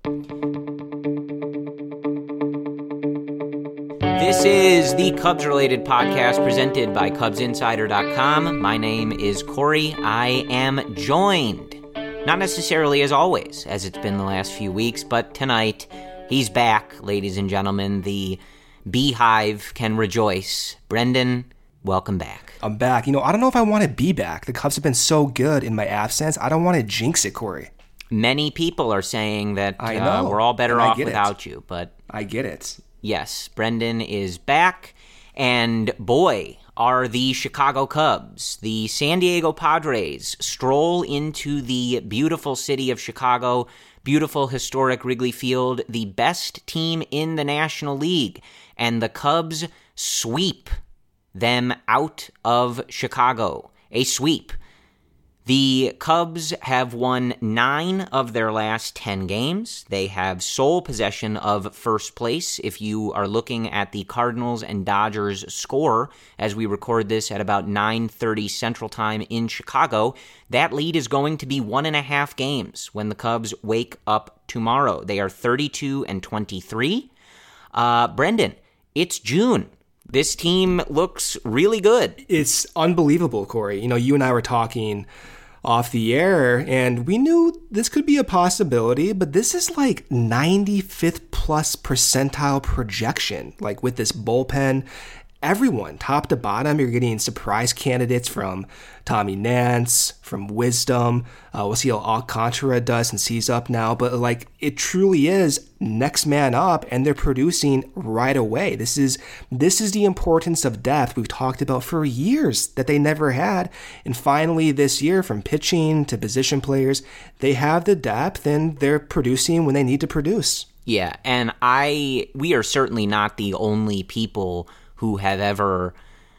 This is the Cubs-related podcast presented by CubsInsider.com. My name is Corey. I am joined, not necessarily as always, as it's been the last few weeks, but tonight he's back, ladies and gentlemen. The Beehive can rejoice. Brendan, welcome back. I'm back. I don't know if I want to be back. The Cubs have been so good in my absence. I don't want to jinx it, Corey. Many people are saying that we're all better off without you, but I get it. Yes, Brendan is back, and boy, are the Chicago Cubs. The San Diego Padres stroll into the beautiful city of Chicago, beautiful historic Wrigley Field, the best team in the National League, and the Cubs sweep them out of Chicago. A sweep. The Cubs have won 9 of their last 10 games. They have sole possession of first place. If you are looking at the Cardinals and Dodgers score, as we record this at about 9:30 Central Time in Chicago, that lead is going to be 1.5 games when the Cubs wake up tomorrow. They are 32-23. Brendan, it's June. This team looks really good. It's unbelievable, Corey. You and I were talking off the air, and we knew this could be a possibility, but this is like 95th plus percentile projection. Like with this bullpen, everyone, top to bottom, you're getting surprise candidates from Tommy Nance, from Wisdom. We'll see how Alcantara does since he's up now. But it truly is next man up, and they're producing right away. This is the importance of depth we've talked about for years that they never had. And finally this year, from pitching to position players, they have the depth and they're producing when they need to produce. Yeah, and we are certainly not the only people who have ever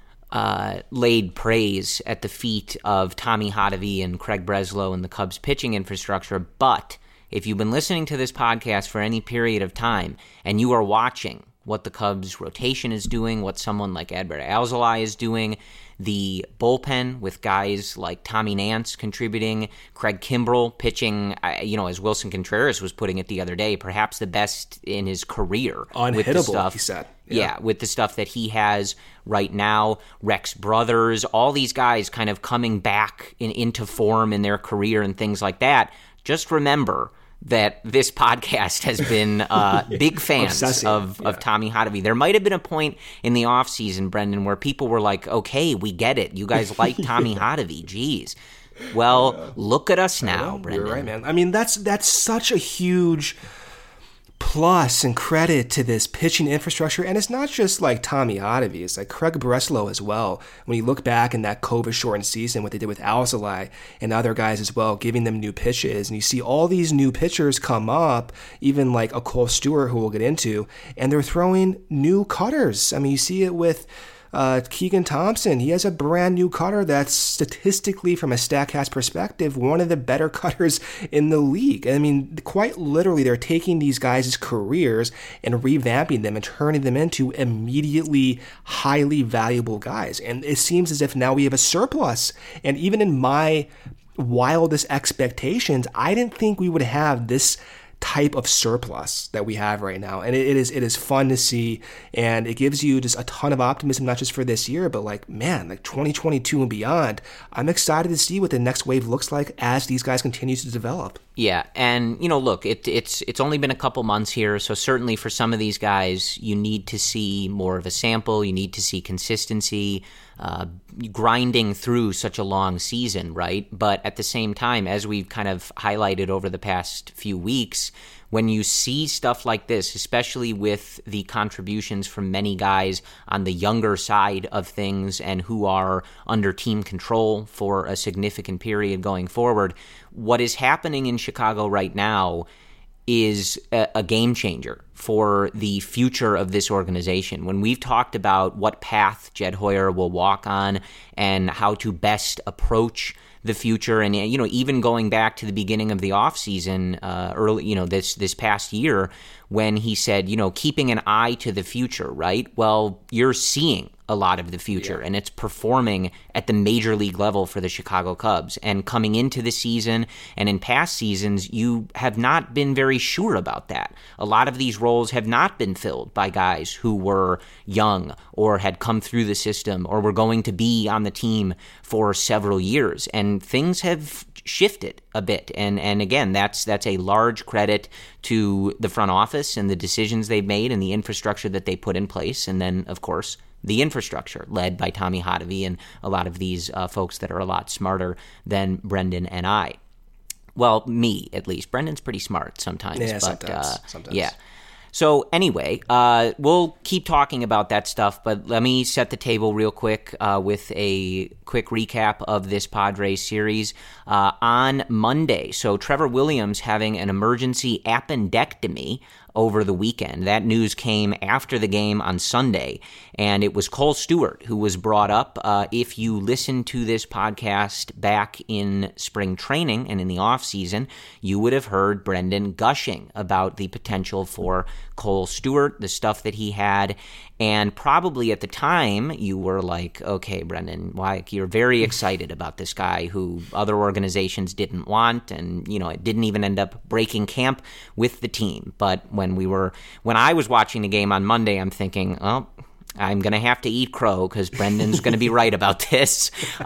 laid praise at the feet of Tommy Hotovy and Craig Breslow and the Cubs pitching infrastructure. But if you've been listening to this podcast for any period of time and you are watching what the Cubs rotation is doing, what someone like Adbert Alzolay is doing, the bullpen with guys like Tommy Nance contributing, Craig Kimbrell pitching, as Wilson Contreras was putting it the other day, perhaps the best in his career. Unhittable, he said. Yeah, with the stuff that he has right now, Rex Brothers, all these guys kind of coming back into form in their career and things like that. Just remember that this podcast has been big fans of Tommy Hotovy. There might have been a point in the offseason, Brendan, where people were like, okay, we get it. You guys like Tommy Hotovy. Jeez. Well, look at us now, Brendan. You're right, man. I mean, that's such a huge plus and credit to this pitching infrastructure. And it's not just like Tommy Hotovy. It's like Craig Breslow as well. When you look back in that COVID-shortened season, what they did with Alzolay and other guys as well, giving them new pitches. And you see all these new pitchers come up, even like a Cole Stewart, who we'll get into, and they're throwing new cutters. I mean, you see it with Keegan Thompson. He has a brand new cutter that's statistically, from a StatCast perspective, one of the better cutters in the league. I mean, quite literally, they're taking these guys' careers and revamping them and turning them into immediately highly valuable guys. And it seems as if now we have a surplus. And even in my wildest expectations, I didn't think we would have this type of surplus that we have right now, and it is fun to see, and it gives you just a ton of optimism, not just for this year, but 2022 and beyond. I'm excited to see what the next wave looks like as these guys continue to develop. Yeah, and look, it's only been a couple months here, so certainly for some of these guys, you need to see more of a sample. You need to see consistency, grinding through such a long season, right? But at the same time, as we've kind of highlighted over the past few weeks, when you see stuff like this, especially with the contributions from many guys on the younger side of things and who are under team control for a significant period going forward, what is happening in Chicago right now is a game changer for the future of this organization. When we've talked about what path Jed Hoyer will walk on and how to best approach the future, and even going back to the beginning of the offseason, early, this past year, when he said, keeping an eye to the future, right? Well, you're seeing a lot of the future, and it's performing at the major league level for the Chicago Cubs. And coming into the season and in past seasons, you have not been very sure about that. A lot of these roles have not been filled by guys who were young or had come through the system or were going to be on the team for several years, and things have shifted a bit. And again, that's a large credit to the front office and the decisions they've made and the infrastructure that they put in place. And then, of course, the infrastructure led by Tommy Hotovy and a lot of these folks that are a lot smarter than Brendan and I. Well, me, at least. Brendan's pretty smart sometimes. Yeah, but, sometimes. Yeah. So anyway, we'll keep talking about that stuff, but let me set the table real quick with a quick recap of this Padres series. On Monday, so Trevor Williams having an emergency appendectomy over the weekend. That news came after the game on Sunday, and it was Cole Stewart who was brought up. If you listen to this podcast back in spring training and in the offseason, you would have heard Brendan gushing about the potential for Cole Stewart, the stuff that he had, and probably at the time you were like, okay, Brendan, why you're very excited about this guy who other organizations didn't want, and it didn't even end up breaking camp with the team. But when I was watching the game on Monday, I'm thinking, oh, I'm going to have to eat crow because Brendan's going to be right about this.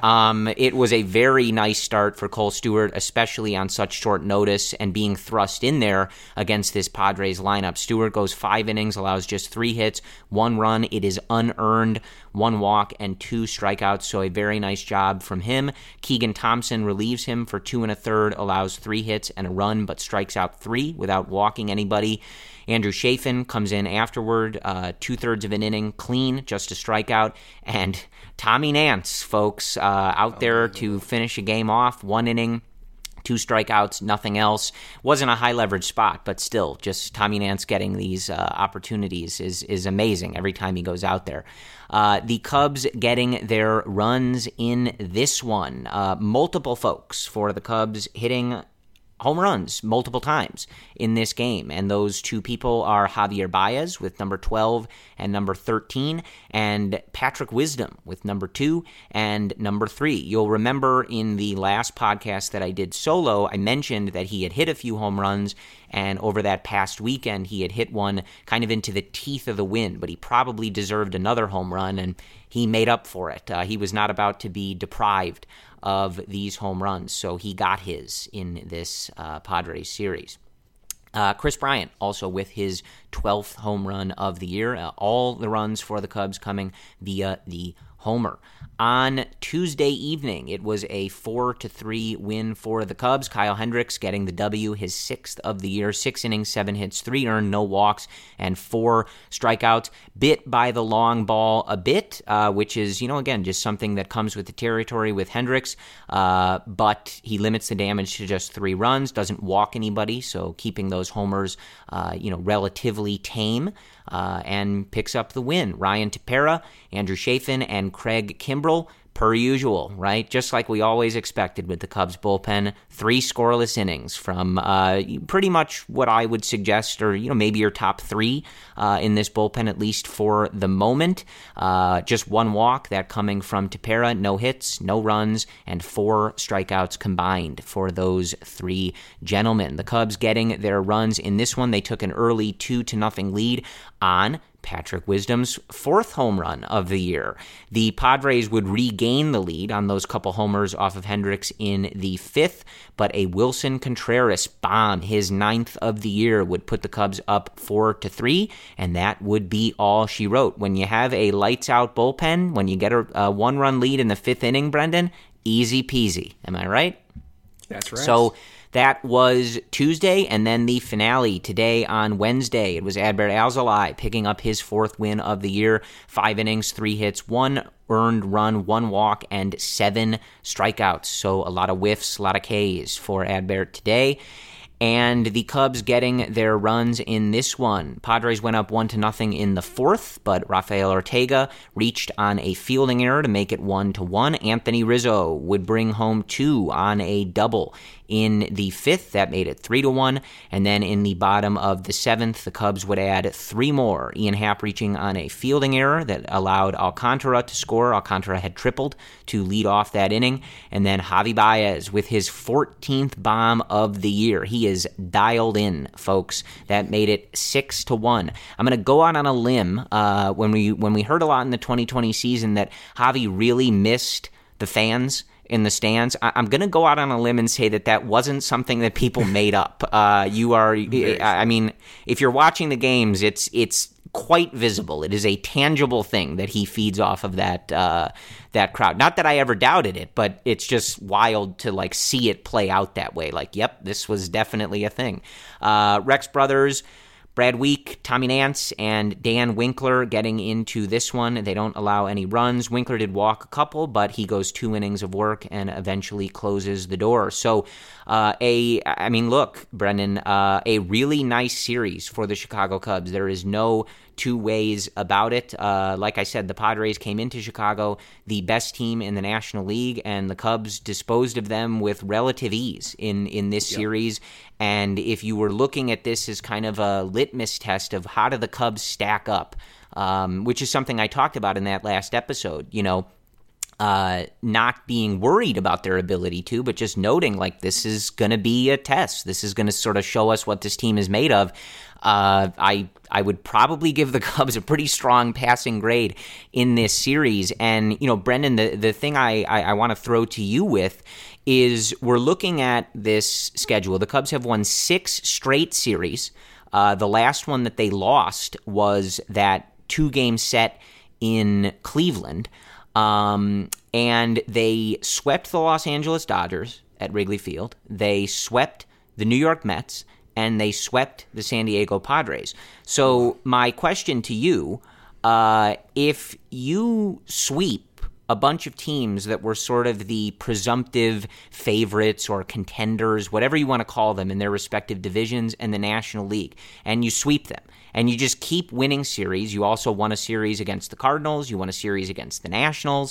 It was a very nice start for Cole Stewart, especially on such short notice and being thrust in there against this Padres lineup. Stewart goes 5 innings, allows just 3 hits, 1 run. It is unearned, 1 walk, and 2 strikeouts, so a very nice job from him. Keegan Thompson relieves him for 2 1/3, allows 3 hits and a run, but strikes out 3 without walking anybody. Andrew Chafin comes in afterward, 2/3 of an inning, clean, just a strikeout. And Tommy Nance, folks, out there to finish a game off, 1 inning, 2 strikeouts, nothing else. Wasn't a high-leverage spot, but still, just Tommy Nance getting these opportunities is amazing every time he goes out there. The Cubs getting their runs in this one. Multiple folks for the Cubs hitting home runs multiple times in this game, and those 2 people are Javier Baez with number 12 and number 13, and Patrick Wisdom with number 2 and number 3. You'll remember in the last podcast that I did solo, I mentioned that he had hit a few home runs, and over that past weekend he had hit one kind of into the teeth of the wind, but he probably deserved another home run, and he made up for it. He was not about to be deprived of these home runs, so he got his in this Padres series. Chris Bryant also with his 12th home run of the year. All the runs for the Cubs coming via the homer. On Tuesday evening, it was a 4-3 win for the Cubs. Kyle Hendricks getting the W, his 6th of the year, 6 innings, 7 hits, 3 earned, no walks, and 4 strikeouts. Bit by the long ball a bit, which is, again, just something that comes with the territory with Hendricks, but he limits the damage to just 3 runs, doesn't walk anybody, so keeping those homers, relatively tame. And picks up the win. Ryan Tepera, Andrew Chafin, and Craig Kimbrell, per usual, right? Just like we always expected with the Cubs bullpen, 3 scoreless innings from pretty much what I would suggest, or maybe your top 3 in this bullpen, at least for the moment. Just 1 walk, that coming from Tepera, no hits, no runs, and 4 strikeouts combined for those 3 gentlemen. The Cubs getting their runs in this one. They took an early 2-0 lead on Patrick Wisdom's 4th home run of the year. The Padres would regain the lead on those couple homers off of Hendricks in the 5th, but a Wilson Contreras bomb, his 9th of the year, would put the Cubs up 4-3, and that would be all she wrote. When you have a lights-out bullpen, when you get a 1-run lead in the 5th inning, Brendan, easy peasy. Am I right? That's right. So that was Tuesday, and then the finale today on Wednesday. It was Adbert Alzolay picking up his 4th win of the year, 5 innings, 3 hits, 1 earned run, 1 walk, and 7 strikeouts. So a lot of whiffs, a lot of Ks for Adbert today. And the Cubs getting their runs in this one. Padres went up 1-0 in the 4th, but Rafael Ortega reached on a fielding error to make it 1-1. Anthony Rizzo would bring home 2 on a double In the 5th, that made it 3-1. And then in the bottom of the 7th, the Cubs would add 3 more. Ian Happ reaching on a fielding error that allowed Alcantara to score. Alcantara had tripled to lead off that inning. And then Javi Baez with his 14th bomb of the year. He is dialed in, folks. That made it 6-1. I'm going to go out on a limb when we heard a lot in the 2020 season that Javi really missed the fans in the stands. I'm going to go out on a limb and say that wasn't something that people made up. I mean, if you're watching the games, it's quite visible. It is a tangible thing that he feeds off of that crowd. Not that I ever doubted it, but it's just wild to like see it play out that way. Like, yep, this was definitely a thing. Rex Brothers, Brad Week, Tommy Nance, and Dan Winkler getting into this one. They don't allow any runs. Winkler did walk a couple, but he goes 2 innings of work and eventually closes the door. So, look, Brendan, a really nice series for the Chicago Cubs. There is no two ways about it. Like I said, the Padres came into Chicago the best team in the National League, and the Cubs disposed of them with relative ease in this series. And if you were looking at this as kind of a litmus test of how do the Cubs stack up, which is something I talked about in that last episode, not being worried about their ability to, but just noting like this is going to be a test. This is going to sort of show us what this team is made of. I would probably give the Cubs a pretty strong passing grade in this series. And, Brendan, the thing I want to throw to you with is we're looking at this schedule. The Cubs have won 6 straight series. The last one that they lost was that 2-game set in Cleveland. And they swept the Los Angeles Dodgers at Wrigley Field. They swept the New York Mets, and they swept the San Diego Padres. So my question to you, if you sweep a bunch of teams that were sort of the presumptive favorites or contenders, whatever you want to call them, in their respective divisions and the National League, and you sweep them, and you just keep winning series. You also won a series against the Cardinals. You won a series against the Nationals.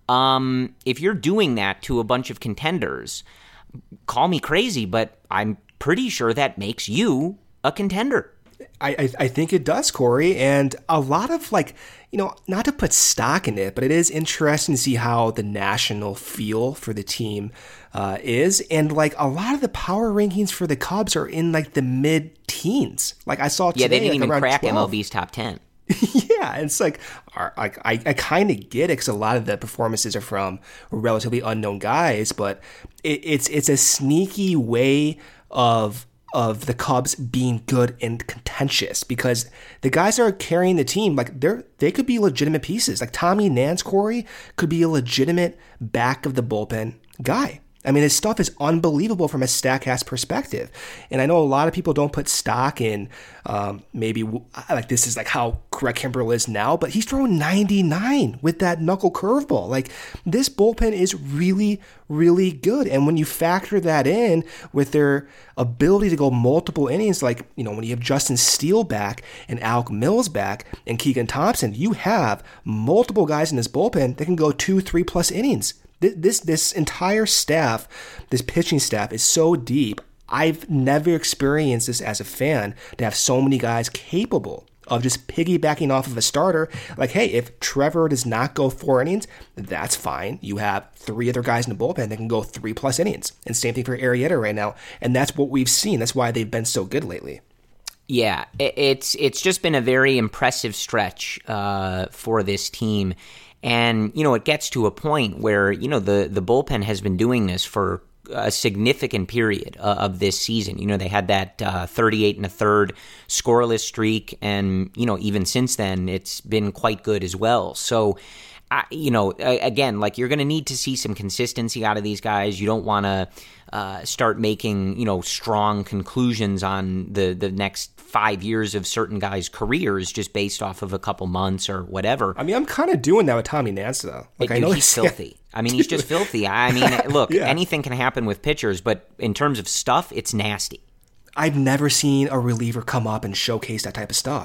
If you're doing that to a bunch of contenders, call me crazy, but I'm pretty sure that makes you a contender. I think it does, Corey. And a lot of not to put stock in it, but it is interesting to see how the national feel for the team is. And a lot of the power rankings for the Cubs are in the mid-teens. Like I saw today. Yeah, they didn't even crack 12. MLB's top 10. Yeah, it's I kind of get it because a lot of the performances are from relatively unknown guys, but it's a sneaky way of the Cubs being good and contentious because the guys that are carrying the team, they could be legitimate pieces. Like Tommy Nance, Corey, could be a legitimate back of the bullpen guy. I mean, his stuff is unbelievable from a StatCast perspective. And I know a lot of people don't put stock in maybe this is how Craig Kimbrell is now, but he's throwing 99 with that knuckle curveball. This bullpen is really, really good. And when you factor that in with their ability to go multiple innings, when you have Justin Steele back and Alec Mills back and Keegan Thompson, you have multiple guys in this bullpen that can go 2-3+ innings. This entire staff, this pitching staff is so deep. I've never experienced this as a fan to have so many guys capable of just piggybacking off of a starter. Hey, if Trevor does not go 4 innings, that's fine. You have 3 other guys in the bullpen that can go 3+ innings. And same thing for Arrieta right now. And that's what we've seen. That's why they've been so good lately. Yeah, it's just been a very impressive stretch for this team. And, it gets to a point where, the bullpen has been doing this for a significant period of this season. They had that 38 1/3 scoreless streak. And, even since then, it's been quite good as well. So, again, you're going to need to see some consistency out of these guys. You don't want to start making, strong conclusions on the next 5 years of certain guys' careers just based off of a couple months or whatever. I mean, I'm kind of doing that with Tommy Nance, though. I know he's filthy. I mean, he's just filthy. I mean, look, anything can happen with pitchers, but in terms of stuff, it's nasty. I've never seen a reliever come up and showcase that type of stuff.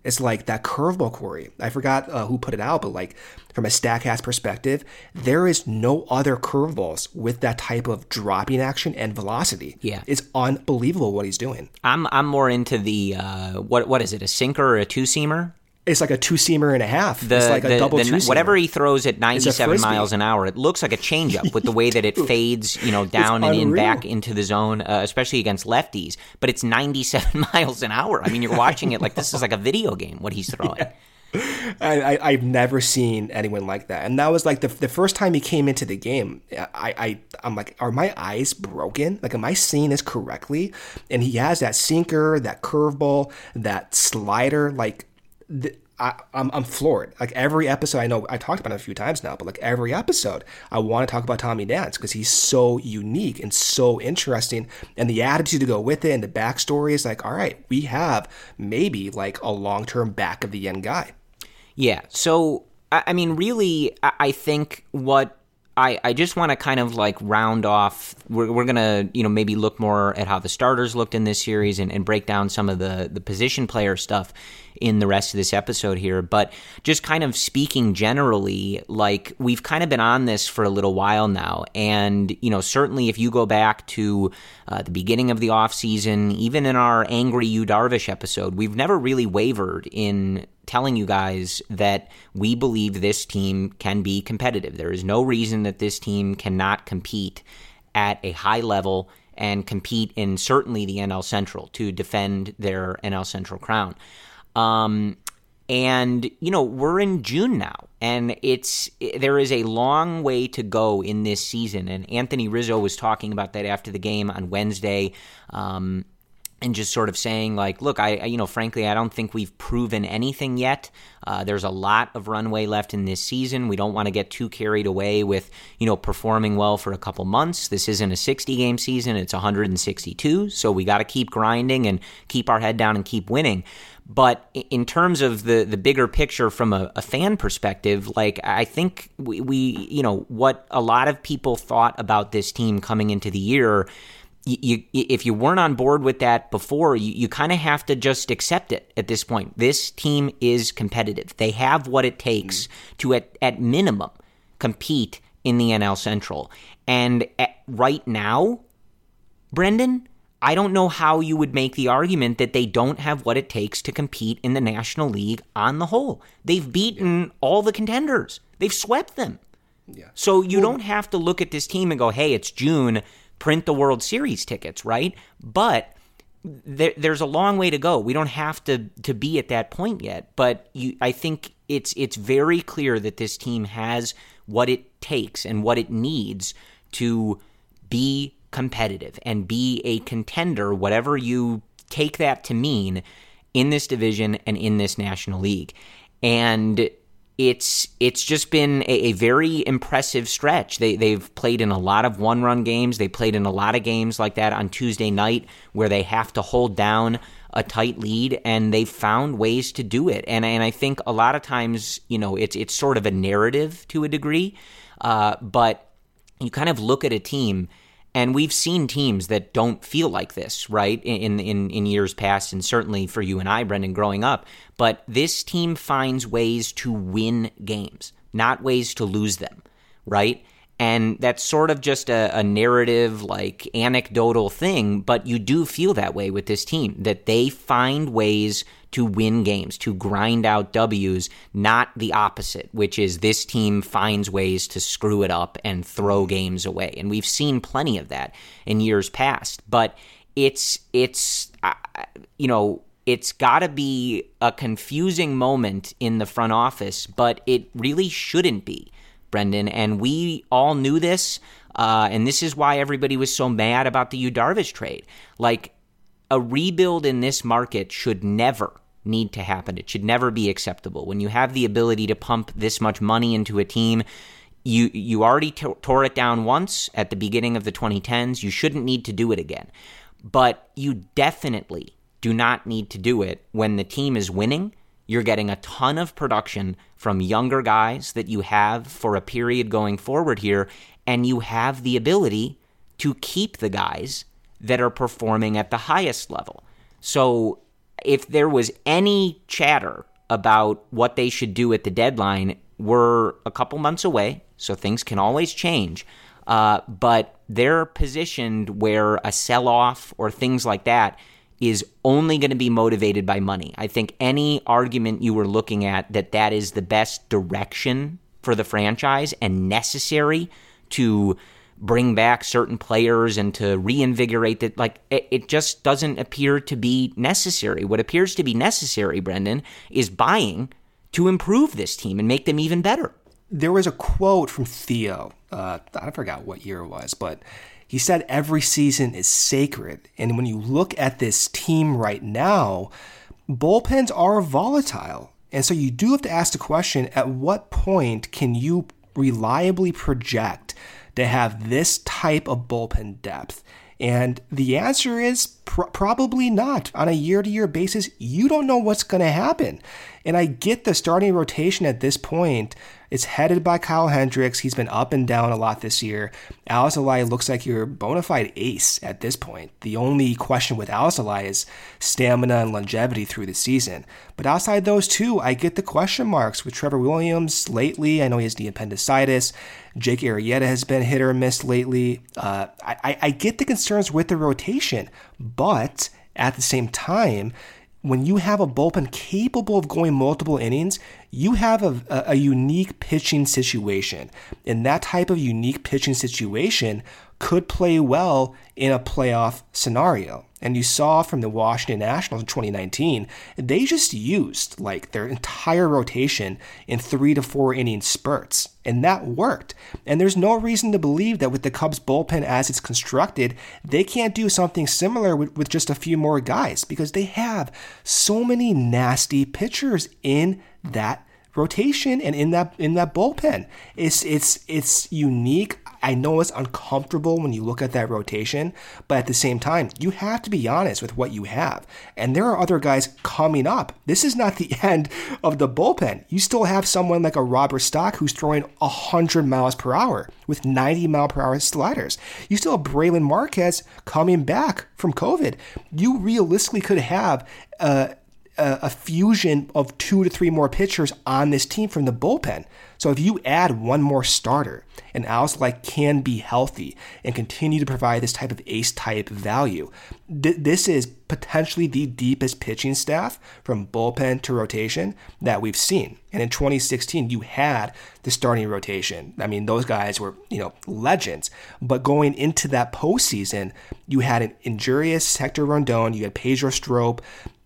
It's like that curveball, Corey. I forgot who put it out, but like from a StatCast perspective, there is no other curveballs with that type of dropping action and velocity. Yeah. It's unbelievable what he's doing. I'm more into the what is it, a sinker or a two-seamer? It's like a two-seamer and a half. It's like a double two-seamer. Whatever he throws at 97 miles an hour, it looks like a changeup with the way that it fades, down and in back into the zone, especially against lefties. But it's 97 miles an hour. I mean, you're watching it like this is like a video game, what he's throwing. Yeah. I've never seen anyone like that. And that was like the first time he came into the game, I'm like, are my eyes broken? Like, am I seeing this correctly? And he has that sinker, that curveball, that slider, like... I'm floored. Like every episode, I know I talked about it a few times now, but like every episode, I want to talk about Tommy Nance because he's so unique and so interesting, and the attitude to go with it and the backstory is like, all right, we have maybe like a long-term back of the end guy. Yeah. So I mean, really, I think what I just want to kind of like round off. We're going to, maybe look more at how the starters looked in this series and break down some of the position player stuff in the rest of this episode here. But just kind of speaking generally, like we've kind of been on this for a little while now. And, certainly if you go back to the beginning of the offseason, even in our Angry Yu Darvish episode, we've never really wavered in telling you guys that we believe this team can be competitive. There is no reason that this team cannot compete at a high level and compete in certainly the NL Central to defend their NL Central crown. And, we're in June now, and there is a long way to go in this season. And Anthony Rizzo was talking about that after the game on Wednesday, and just sort of saying like, look, frankly, I don't think we've proven anything yet. There's a lot of runway left in this season. We don't want to get too carried away with, performing well for a couple months. This isn't a 60-game season. It's 162. So we got to keep grinding and keep our head down and keep winning. But in terms of the bigger picture from a fan perspective, like I think we what a lot of people thought about this team coming into the year, if you weren't on board with that before, you kind of have to just accept it at this point. This team is competitive. They have what it takes to, at minimum, compete in the NL Central. And right now, Brendan, I don't know how you would make the argument that they don't have what it takes to compete in the National League on the whole. They've beaten all the contenders. They've swept them. Yeah. So you don't have to look at this team and go, hey, it's June, print the World Series tickets, right? But there's a long way to go. We don't have to be at that point yet. But I think it's very clear that this team has what it takes and what it needs to be competitive and be a contender, whatever you take that to mean, in this division and in this National League. And it's just been a very impressive stretch. They've played in a lot of one-run games. They played in a lot of games like that on Tuesday night where they have to hold down a tight lead, and they've found ways to do it. And I think a lot of times, it's sort of a narrative to a degree, but you kind of look at a team. And we've seen teams that don't feel like this, right, in years past, and certainly for you and I, Brendan, growing up. But this team finds ways to win games, not ways to lose them, right? And that's sort of just a narrative, like anecdotal thing, but you do feel that way with this team, that they find ways to win games, to grind out W's, not the opposite, which is this team finds ways to screw it up and throw games away. And we've seen plenty of that in years past, but it's got to be a confusing moment in the front office, but it really shouldn't be, Brendan. And we all knew this, and this is why everybody was so mad about the Yu Darvish trade. Like, a rebuild in this market should never need to happen. It should never be acceptable. When you have the ability to pump this much money into a team, you already tore it down once at the beginning of the 2010s. You shouldn't need to do it again. But you definitely do not need to do it when the team is winning. You're getting a ton of production from younger guys that you have for a period going forward here, and you have the ability to keep the guys that are performing at the highest level. So if there was any chatter about what they should do at the deadline, we're a couple months away, so things can always change. But they're positioned where a sell-off or things like that is only going to be motivated by money. I think any argument you were looking at that is the best direction for the franchise and necessary to bring back certain players and to reinvigorate that, like, it just doesn't appear to be necessary. What appears to be necessary, Brendan, is buying to improve this team and make them even better. There was a quote from Theo. I forgot what year it was, but he said every season is sacred. And when you look at this team right now, bullpens are volatile. And so you do have to ask the question, at what point can you reliably project to have this type of bullpen depth? And the answer is probably not. On a year-to-year basis, you don't know what's going to happen. And I get the starting rotation at this point. It's headed by Kyle Hendricks. He's been up and down a lot this year. Alzolay looks like your bona fide ace at this point. The only question with Alzolay is stamina and longevity through the season. But outside those two, I get the question marks with Trevor Williams lately. I know he has the appendicitis. Jake Arrieta has been hit or miss lately. I get the concerns with the rotation, but at the same time, when you have a bullpen capable of going multiple innings, you have a unique pitching situation. And that type of unique pitching situation could play well in a playoff scenario. And you saw from the Washington Nationals in 2019, they just used like their entire rotation in 3 to 4 inning spurts. And that worked. And there's no reason to believe that with the Cubs bullpen as it's constructed, they can't do something similar with just a few more guys, because they have so many nasty pitchers in that rotation and in that bullpen. It's unique. I know it's uncomfortable when you look at that rotation, but at the same time, you have to be honest with what you have. And there are other guys coming up. This is not the end of the bullpen. You still have someone like a Robert Stock who's throwing 100 miles per hour with 90 mile per hour sliders. You still have Braylon Marquez coming back from COVID. You realistically could have a fusion of 2 to 3 more pitchers on this team from the bullpen. So if you add one more starter and Alzolay can be healthy and continue to provide this type of ace-type value, this is potentially the deepest pitching staff from bullpen to rotation that we've seen. And in 2016, you had the starting rotation. I mean, those guys were, legends. But going into that postseason, you had an injurious Hector Rondon, you had Pedro Strop,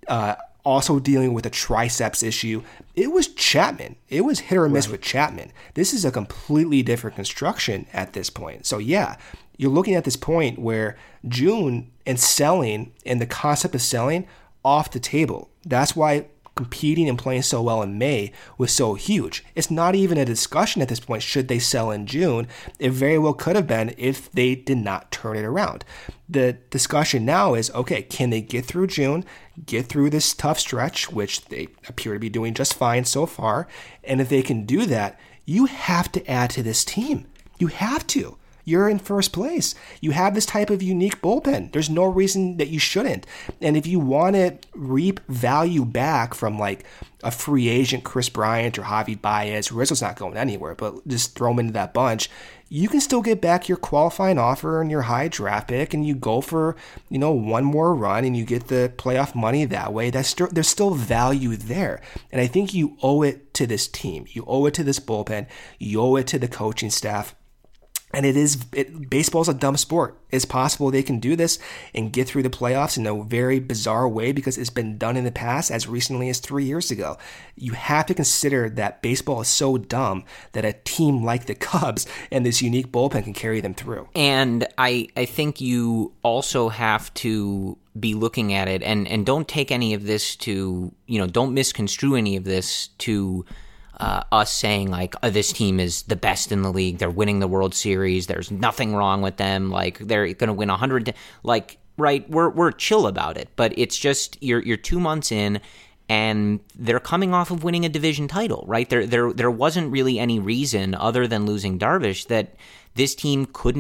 also dealing with a triceps issue. It was Chapman. It was hit or miss with Chapman. This is a completely different construction at this point. So yeah, you're looking at this point where June and selling and the concept of selling off the table. That's why competing and playing so well in May was so huge. It's not even a discussion at this point, should they sell in June? It very well could have been if they did not turn it around. The discussion now is, okay, can they get through June, get through this tough stretch, which they appear to be doing just fine so far, and if they can do that, you have to add to this team. You have to. You're in first place. You have this type of unique bullpen. There's no reason that you shouldn't. And if you want to reap value back from like a free agent, Chris Bryant or Javi Baez, Rizzo's not going anywhere, but just throw him into that bunch, you can still get back your qualifying offer and your high draft pick, and you go for, one more run and you get the playoff money that way. There's still value there. And I think you owe it to this team. You owe it to this bullpen. You owe it to the coaching staff. And baseball's a dumb sport. It's possible they can do this and get through the playoffs in a very bizarre way because it's been done in the past as recently as 3 years ago. You have to consider that baseball is so dumb that a team like the Cubs and this unique bullpen can carry them through. And I think you also have to be looking at it and don't take any of this to, don't misconstrue any of this to us saying like, this team is the best in the league. They're winning the World Series. There's nothing wrong with them. Like they're going to win 100. Like, right. We're chill about it, but it's just you're 2 months in and they're coming off of winning a division title, right? There wasn't really any reason other than losing Darvish that this team couldn't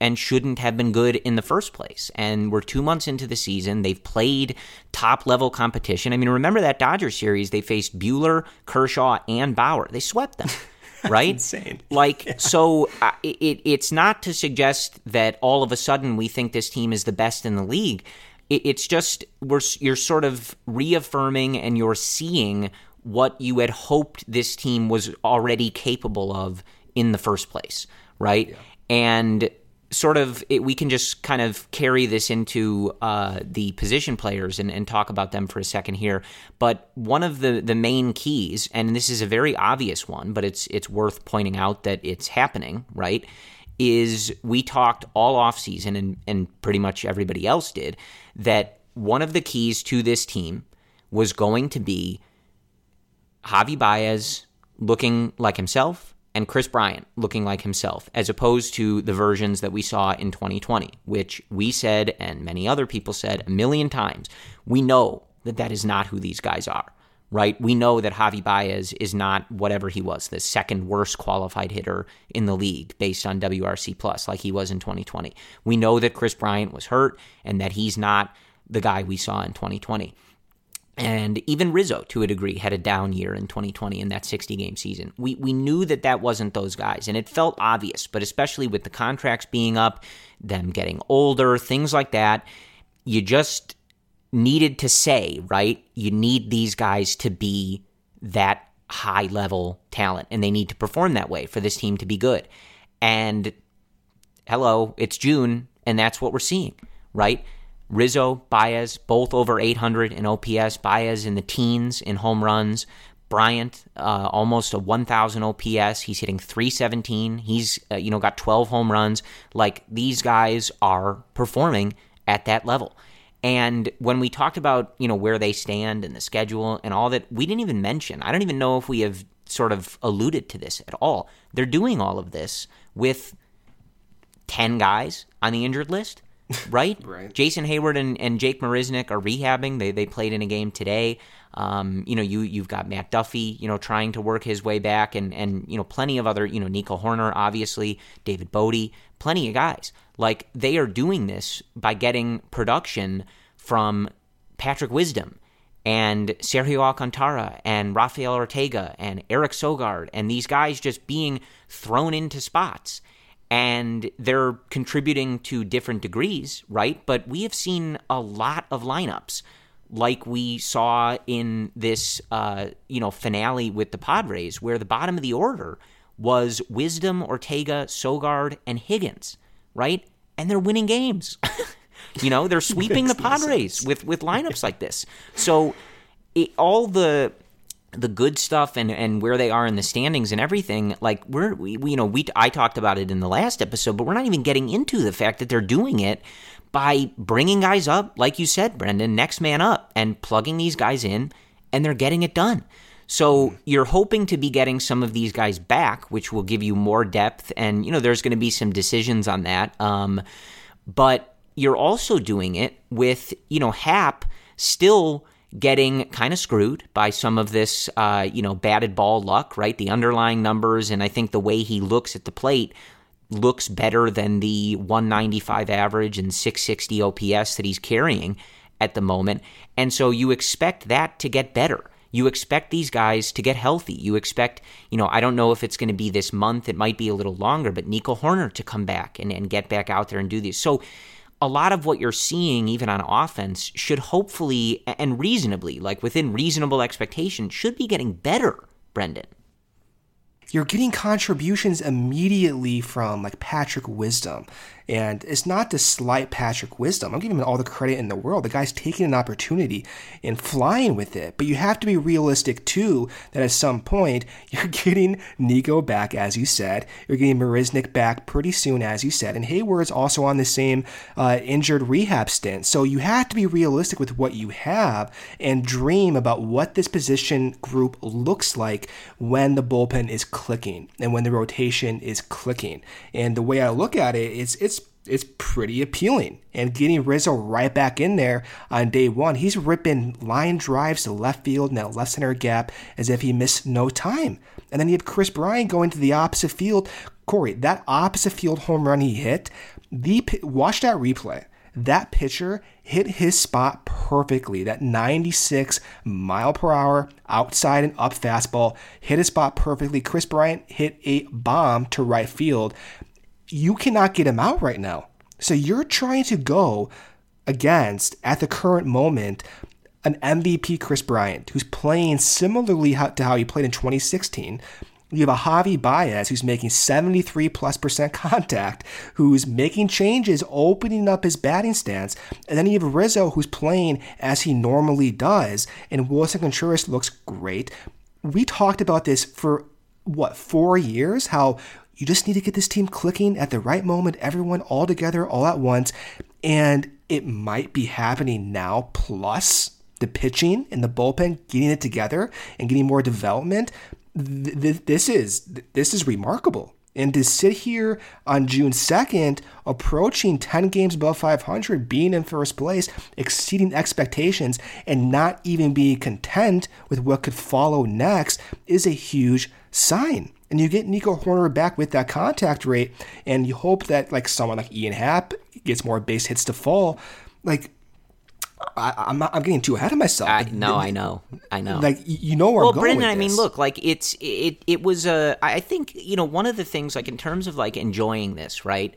and shouldn't have been good in the first place. And we're 2 months into the season. They've played top-level competition. I mean, remember that Dodgers series? They faced Buehler, Kershaw, and Bauer. They swept them, right? Insane. So it's not to suggest that all of a sudden we think this team is the best in the league. It's just you're sort of reaffirming and you're seeing what you had hoped this team was already capable of in the first place, right? Yeah. And sort of we can just kind of carry this into the position players and talk about them for a second here. But one of the main keys, and this is a very obvious one, but it's worth pointing out that it's happening, right, is we talked all offseason, and pretty much everybody else did, that one of the keys to this team was going to be Javi Baez looking like himself and Kris Bryant looking like himself, as opposed to the versions that we saw in 2020, which we said, and many other people said a million times, we know that is not who these guys are, right? We know that Javi Baez is not whatever he was, the second worst qualified hitter in the league based on WRC+, like he was in 2020. We know that Kris Bryant was hurt and that he's not the guy we saw in 2020. And even Rizzo, to a degree, had a down year in 2020 in that 60-game season. We knew that wasn't those guys, and it felt obvious, but especially with the contracts being up, them getting older, things like that, you just needed to say, right, you need these guys to be that high-level talent, and they need to perform that way for this team to be good. And, hello, it's June, and that's what we're seeing, right? Rizzo, Baez, both over 800 in OPS. Baez in the teens in home runs. Bryant, almost a 1,000 OPS. He's hitting .317. He's got 12 home runs. Like, these guys are performing at that level. And when we talked about where they stand in the schedule and all that, we didn't even mention. I don't even know if we have sort of alluded to this at all. They're doing all of this with 10 guys on the injured list. Right? Right. Jason Hayward and Jake Marisnick are rehabbing. They played in a game today. You've got Matt Duffy, trying to work his way back, and plenty of other, Nico Horner, obviously, David Bodie, plenty of guys. Like, they are doing this by getting production from Patrick Wisdom and Sergio Alcantara and Rafael Ortega and Eric Sogard, and these guys just being thrown into spots. And they're contributing to different degrees, right? But we have seen a lot of lineups like we saw in this, finale with the Padres, where the bottom of the order was Wisdom, Ortega, Sogard, and Higgins, right? And they're winning games. They're sweeping the Padres with lineups like this. So all the good stuff and where they are in the standings and everything, like I talked about it in the last episode, but we're not even getting into the fact that they're doing it by bringing guys up, like you said, Brendan, next man up, and plugging these guys in, and they're getting it done. So you're hoping to be getting some of these guys back, which will give you more depth, and there's going to be some decisions on that. But you're also doing it with Happ still getting kind of screwed by some of this, batted ball luck, right? The underlying numbers, and I think the way he looks at the plate looks better than the 195 average and 660 OPS that he's carrying at the moment. And so you expect that to get better. You expect these guys to get healthy. You expect, I don't know if it's going to be this month. It might be a little longer, but Nico Horner to come back and get back out there and do this. So a lot of what you're seeing, even on offense, should hopefully and reasonably, like within reasonable expectation, should be getting better, Brendan. You're getting contributions immediately from like Patrick Wisdom. And it's not to slight Patrick Wisdom. I'm giving him all the credit in the world. The guy's taking an opportunity and flying with it. But you have to be realistic, too, that at some point, you're getting Nico back, as you said. You're getting Marisnick back pretty soon, as you said. And Hayward's also on the same injured rehab stint. So you have to be realistic with what you have and dream about what this position group looks like when the bullpen is clicking and when the rotation is clicking. And the way I look at it, it's pretty appealing. And getting Rizzo right back in there on day one, he's ripping line drives to left field in that left center gap as if he missed no time. And then you have Kris Bryant going to the opposite field. Corey, that opposite field home run he hit, Watch that replay. That pitcher hit his spot perfectly. That 96 mile per hour outside and up fastball hit his spot perfectly. Kris Bryant hit a bomb to right field. You cannot get him out right now. So you're trying to go against, at the current moment, an MVP Kris Bryant who's playing similarly to how he played in 2016. You have a Javi Baez who's making 73+% contact, who's making changes, opening up his batting stance. And then you have Rizzo who's playing as he normally does. And Willson Contreras looks great. We talked about this for, 4 years? How you just need to get this team clicking at the right moment, everyone all together, all at once. And it might be happening now, plus the pitching and the bullpen getting it together and getting more development. This is remarkable. And to sit here on June 2nd, approaching 10 games above 500, being in first place, exceeding expectations, and not even being content with what could follow next is a huge sign. And you get Nico Hoerner back with that contact rate, and you hope that like someone like Ian Happ gets more base hits to fall. Like, I'm getting too ahead of myself. I know. Like, you know where I'm going Brendan, with this. I mean, look, like it was I think, one of the things, like in terms of like enjoying this, right?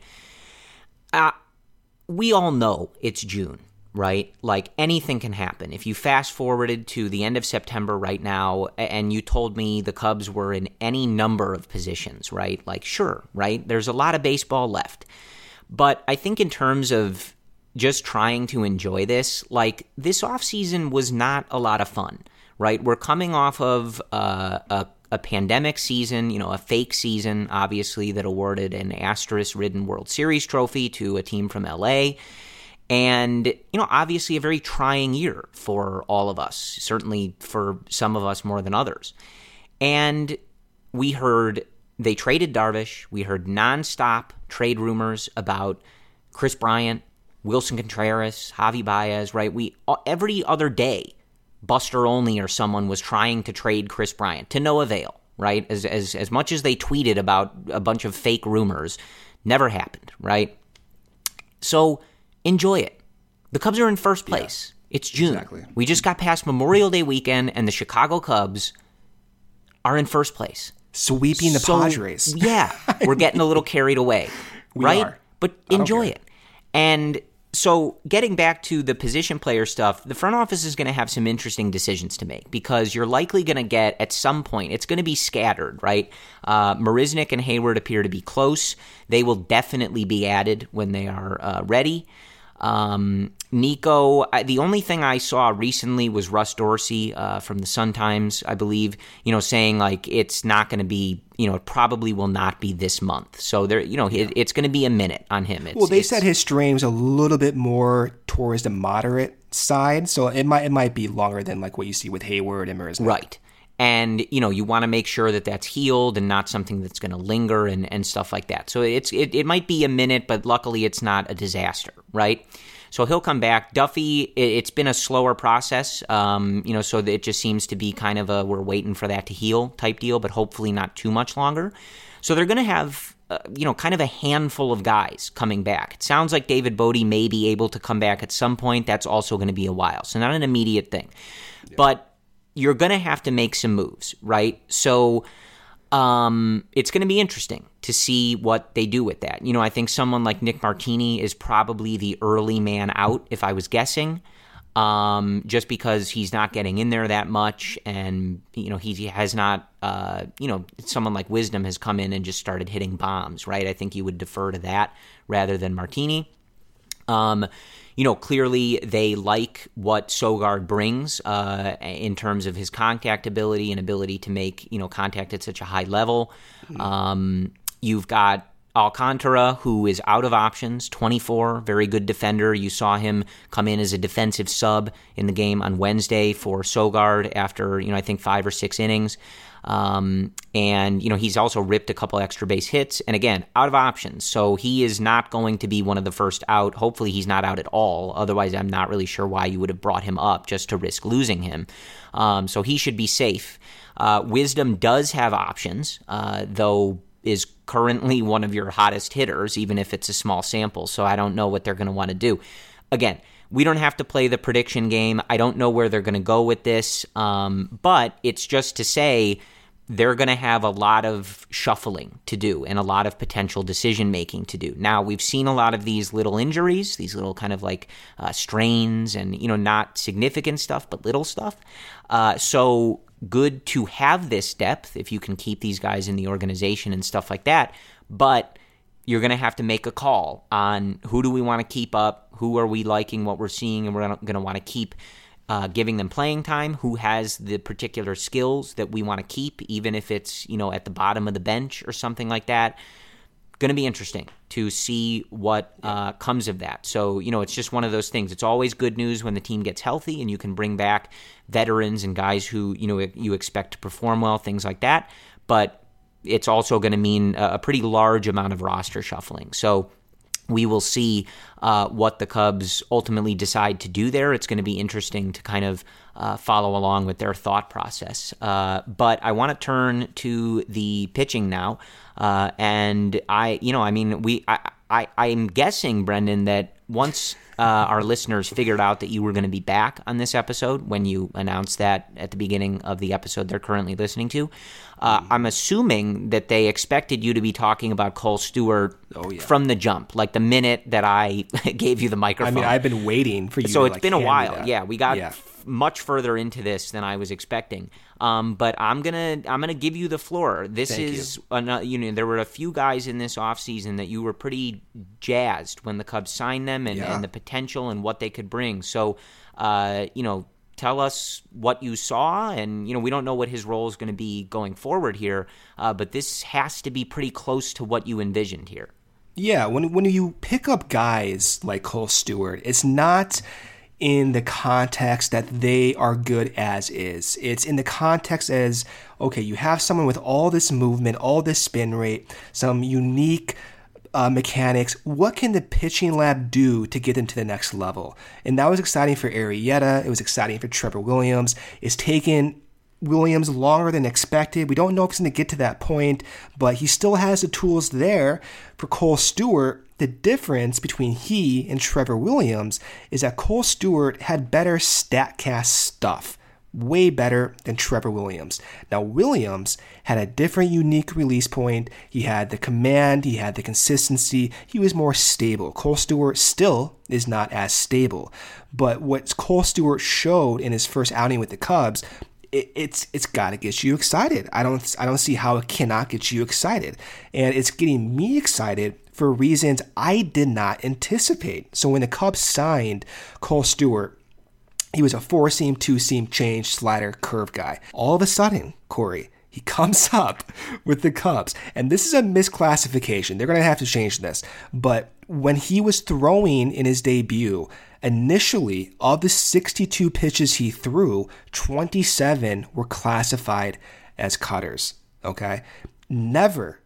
We all know it's June, right? Like anything can happen. If you fast forwarded to the end of September right now and you told me the Cubs were in any number of positions, right? Like, sure, right? There's a lot of baseball left. But I think in terms of just trying to enjoy this, like this offseason was not a lot of fun, right? We're coming off of a pandemic season, a fake season, obviously, that awarded an asterisk-ridden World Series trophy to a team from LA. And, obviously a very trying year for all of us, certainly for some of us more than others. And we heard they traded Darvish. We heard nonstop trade rumors about Kris Bryant, Willson Contreras, Javi Baez, right? Every other day, Buster Olney or someone was trying to trade Kris Bryant to no avail, right? As much as they tweeted about a bunch of fake rumors, never happened, right? So enjoy it. The Cubs are in first place. Yeah, it's June. Exactly. We just got past Memorial Day weekend, and the Chicago Cubs are in first place. Sweeping the Padres. Yeah, we're getting a little carried away, right? Are. But enjoy it. And so getting back to the position player stuff, the front office is going to have some interesting decisions to make because you're likely going to get, at some point, it's going to be scattered, right? Marisnick and Hayward appear to be close. They will definitely be added when they are ready. Nico, the only thing I saw recently was Russ Dorsey from the Sun-Times, I believe, saying like it's not going to be, it probably will not be this month. So there, it's going to be a minute on him. They said his strain was a little bit more towards the moderate side, so it might be longer than like what you see with Hayward and Marisnick. Right. And, you want to make sure that that's healed and not something that's going to linger and stuff like that. So it might be a minute, but luckily it's not a disaster, right? So he'll come back. Duffy, it's been a slower process, so it just seems to be kind of we're waiting for that to heal type deal, but hopefully not too much longer. So they're going to have, kind of a handful of guys coming back. It sounds like David Bodie may be able to come back at some point. That's also going to be a while. So not an immediate thing. Yeah. But you're going to have to make some moves, right? So it's going to be interesting to see what they do with that. I think someone like Nick Martini is probably the early man out, if I was guessing, just because he's not getting in there that much. And, he has not, someone like Wisdom has come in and just started hitting bombs, right? I think you would defer to that rather than Martini. Clearly they like what Sogard brings in terms of his contact ability and ability to make, contact at such a high level. You've got Alcantara, who is out of options, 24, very good defender. You saw him come in as a defensive sub in the game on Wednesday for Sogard after, I think 5 or 6 innings. And, he's also ripped a couple extra base hits. And again, out of options. So he is not going to be one of the first out. Hopefully he's not out at all. Otherwise, I'm not really sure why you would have brought him up just to risk losing him. So he should be safe. Wisdom does have options, though is currently one of your hottest hitters, even if it's a small sample. So I don't know what they're going to want to do. Again, we don't have to play the prediction game. I don't know where they're going to go with this, but it's just to say they're going to have a lot of shuffling to do and a lot of potential decision-making to do. Now, we've seen a lot of these little injuries, these little kind of like strains and, not significant stuff, but little stuff. So good to have this depth if you can keep these guys in the organization and stuff like that. But you're going to have to make a call on who do we want to keep up, who are we liking what we're seeing, and we're going to want to keep giving them playing time, who has the particular skills that we want to keep, even if it's, at the bottom of the bench or something like that. Going to be interesting to see what comes of that. So, it's just one of those things. It's always good news when the team gets healthy and you can bring back veterans and guys who, you expect to perform well, things like that. But it's also going to mean a pretty large amount of roster shuffling. So we will see what the Cubs ultimately decide to do there. It's going to be interesting to kind of follow along with their thought process. But I want to turn to the pitching now. And I'm guessing, Brendan, that once our listeners figured out that you were going to be back on this episode, when you announced that at the beginning of the episode they're currently listening to, I'm assuming that they expected you to be talking about Kohl Stewart from the jump, like the minute that I gave you the microphone. I've been waiting for you. So it's been a while. Yeah, we got much further into this than I was expecting. But I'm gonna give you the floor. This is there were a few guys in this offseason that you were pretty jazzed when the Cubs signed them and the potential and what they could bring. So tell us what you saw, and we don't know what his role is going to be going forward here, but this has to be pretty close to what you envisioned here. Yeah, when you pick up guys like Kohl Stewart, it's not in the context that they are good as is. It's in the context as, okay, you have someone with all this movement, all this spin rate, some unique mechanics. What can the pitching lab do to get them to the next level? And that was exciting for Arrieta. It was exciting for Trevor Williams. It's taken Williams longer than expected. We don't know if he's going to get to that point, but he still has the tools there. For Kohl Stewart, the difference between he and Trevor Williams is that Kohl Stewart had better StatCast stuff, way better than Trevor Williams. Now, Williams had a different, unique release point. He had the command, he had the consistency, he was more stable. Kohl Stewart still is not as stable, but what Kohl Stewart showed in his first outing with the Cubs, it's got to get you excited. I don't see how it cannot get you excited, and it's getting me excited for reasons I did not anticipate. So when the Cubs signed Kohl Stewart, he was a 4-seam, 2-seam change slider curve guy. All of a sudden, Corey, he comes up with the Cubs, and this is a misclassification. They're going to have to change this, but when he was throwing in his debut, initially, of the 62 pitches he threw, 27 were classified as cutters, okay? Never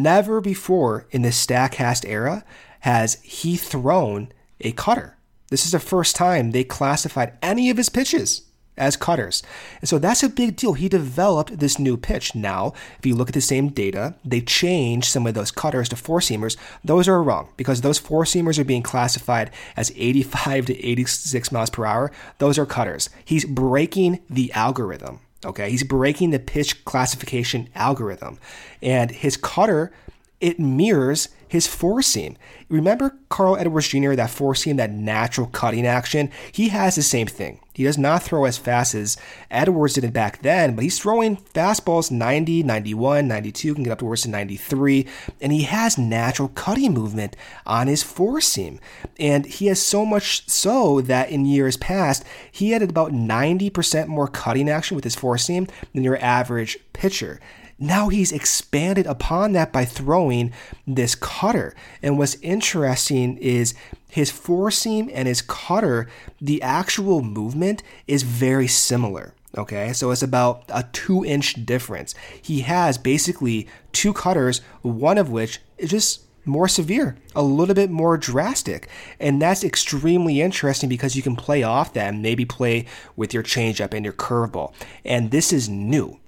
before in the StatCast era has he thrown a cutter. This is the first time they classified any of his pitches as cutters. And so that's a big deal. He developed this new pitch. Now, if you look at the same data, they changed some of those cutters to 4-seamers. Those are wrong because those 4-seamers are being classified as 85 to 86 miles per hour. Those are cutters. He's breaking the algorithm. Okay, he's breaking the pitch classification algorithm. And his cutter, it mirrors his 4-seam. Remember Carl Edwards Jr., that 4-seam, that natural cutting action? He has the same thing. He does not throw as fast as Edwards did it back then, but he's throwing fastballs 90, 91, 92, can get up towards to 93, and he has natural cutting movement on his 4-seam. And he has so much so that in years past, he had about 90% more cutting action with his 4-seam than your average pitcher. Now he's expanded upon that by throwing this cutter. And what's interesting is his 4-seam and his cutter, the actual movement is very similar. Okay, so it's about a 2-inch difference. He has basically 2 cutters, one of which is just more severe, a little bit more drastic. And that's extremely interesting because you can play off that and maybe play with your changeup and your curveball. And this is new.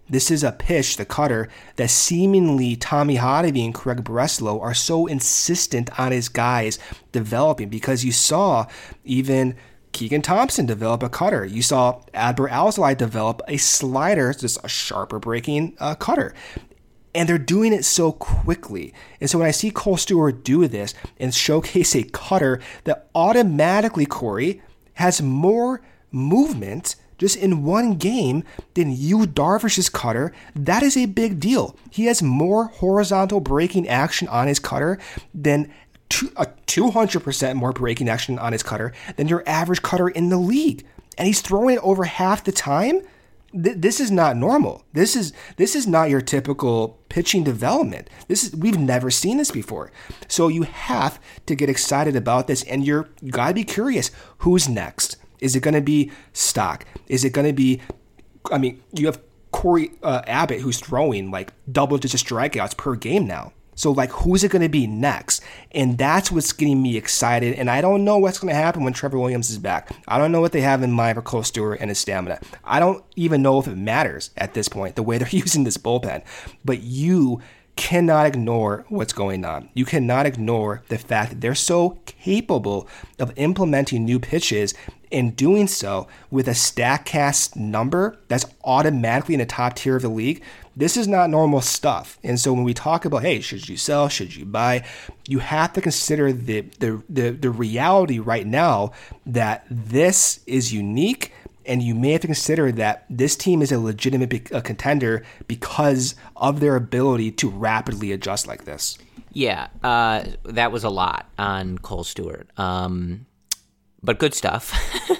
This is a pitch, the cutter, that seemingly Tommy Hotovy and Craig Breslow are so insistent on his guys developing, because you saw even Keegan Thompson develop a cutter. You saw Adbert Alzolay develop a slider, just a sharper breaking cutter. And they're doing it so quickly. And so when I see Cole Stewart do this and showcase a cutter that automatically, Corey, has more movement just in one game than Yu Darvish's cutter, that is a big deal. He has more horizontal breaking action on his cutter than a 200% more breaking action on his cutter than your average cutter in the league. And he's throwing it over half the time. This is not normal. This is not your typical pitching development. We've never seen this before. So you have to get excited about this, and you gotta be curious. Who's next? Is it going to be Stock? Is it going to be, you have Corey Abbott, who's throwing like double-digit strikeouts per game now. So, who's it going to be next? And that's what's getting me excited. And I don't know what's going to happen when Trevor Williams is back. I don't know what they have in mind for Cole Stewart and his stamina. I don't even know if it matters at this point, the way they're using this bullpen. But you cannot ignore what's going on. You cannot ignore the fact that they're so capable of implementing new pitches and doing so with a StatCast number that's automatically in the top tier of the league. This is not normal stuff. And so when we talk about, hey, should you sell, should you buy, you have to consider the reality right now that this is unique. And you may have to consider that this team is a legitimate contender because of their ability to rapidly adjust like this. Yeah, that was a lot on Cole Stewart. But good stuff.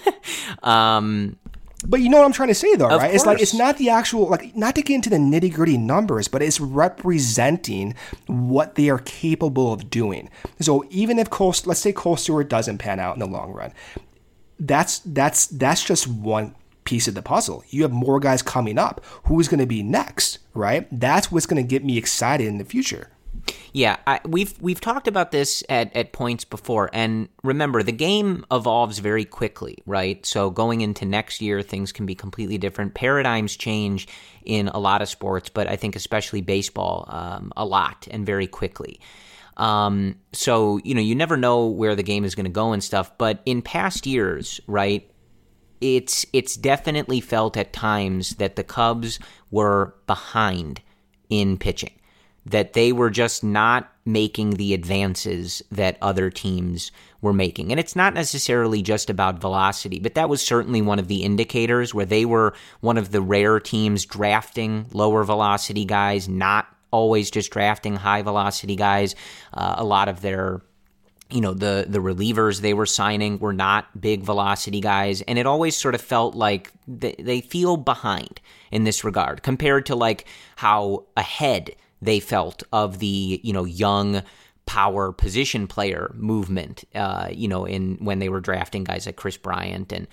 But you know what I'm trying to say, though, right? Course. It's not the actual, not to get into the nitty gritty numbers, but it's representing what they are capable of doing. So even if let's say Cole Stewart doesn't pan out in the long run, that's just one piece of the puzzle. You have more guys coming up. Who's going to be next, right? That's what's going to get me excited in the future. Yeah, we've talked about this at points before, and remember, the game evolves very quickly, right? So going into next year, things can be completely different. Paradigms change in a lot of sports, but I think especially baseball a lot and very quickly. So, you never know where the game is going to go and stuff, but in past years, right, it's definitely felt at times that the Cubs were behind in pitching, that they were just not making the advances that other teams were making. And it's not necessarily just about velocity, but that was certainly one of the indicators where they were one of the rare teams drafting lower velocity guys, not always just drafting high velocity guys. A lot of their, the relievers they were signing were not big velocity guys. And it always sort of felt like they feel behind in this regard compared to how ahead they felt of the, young power position player movement, in when they were drafting guys like Chris Bryant and,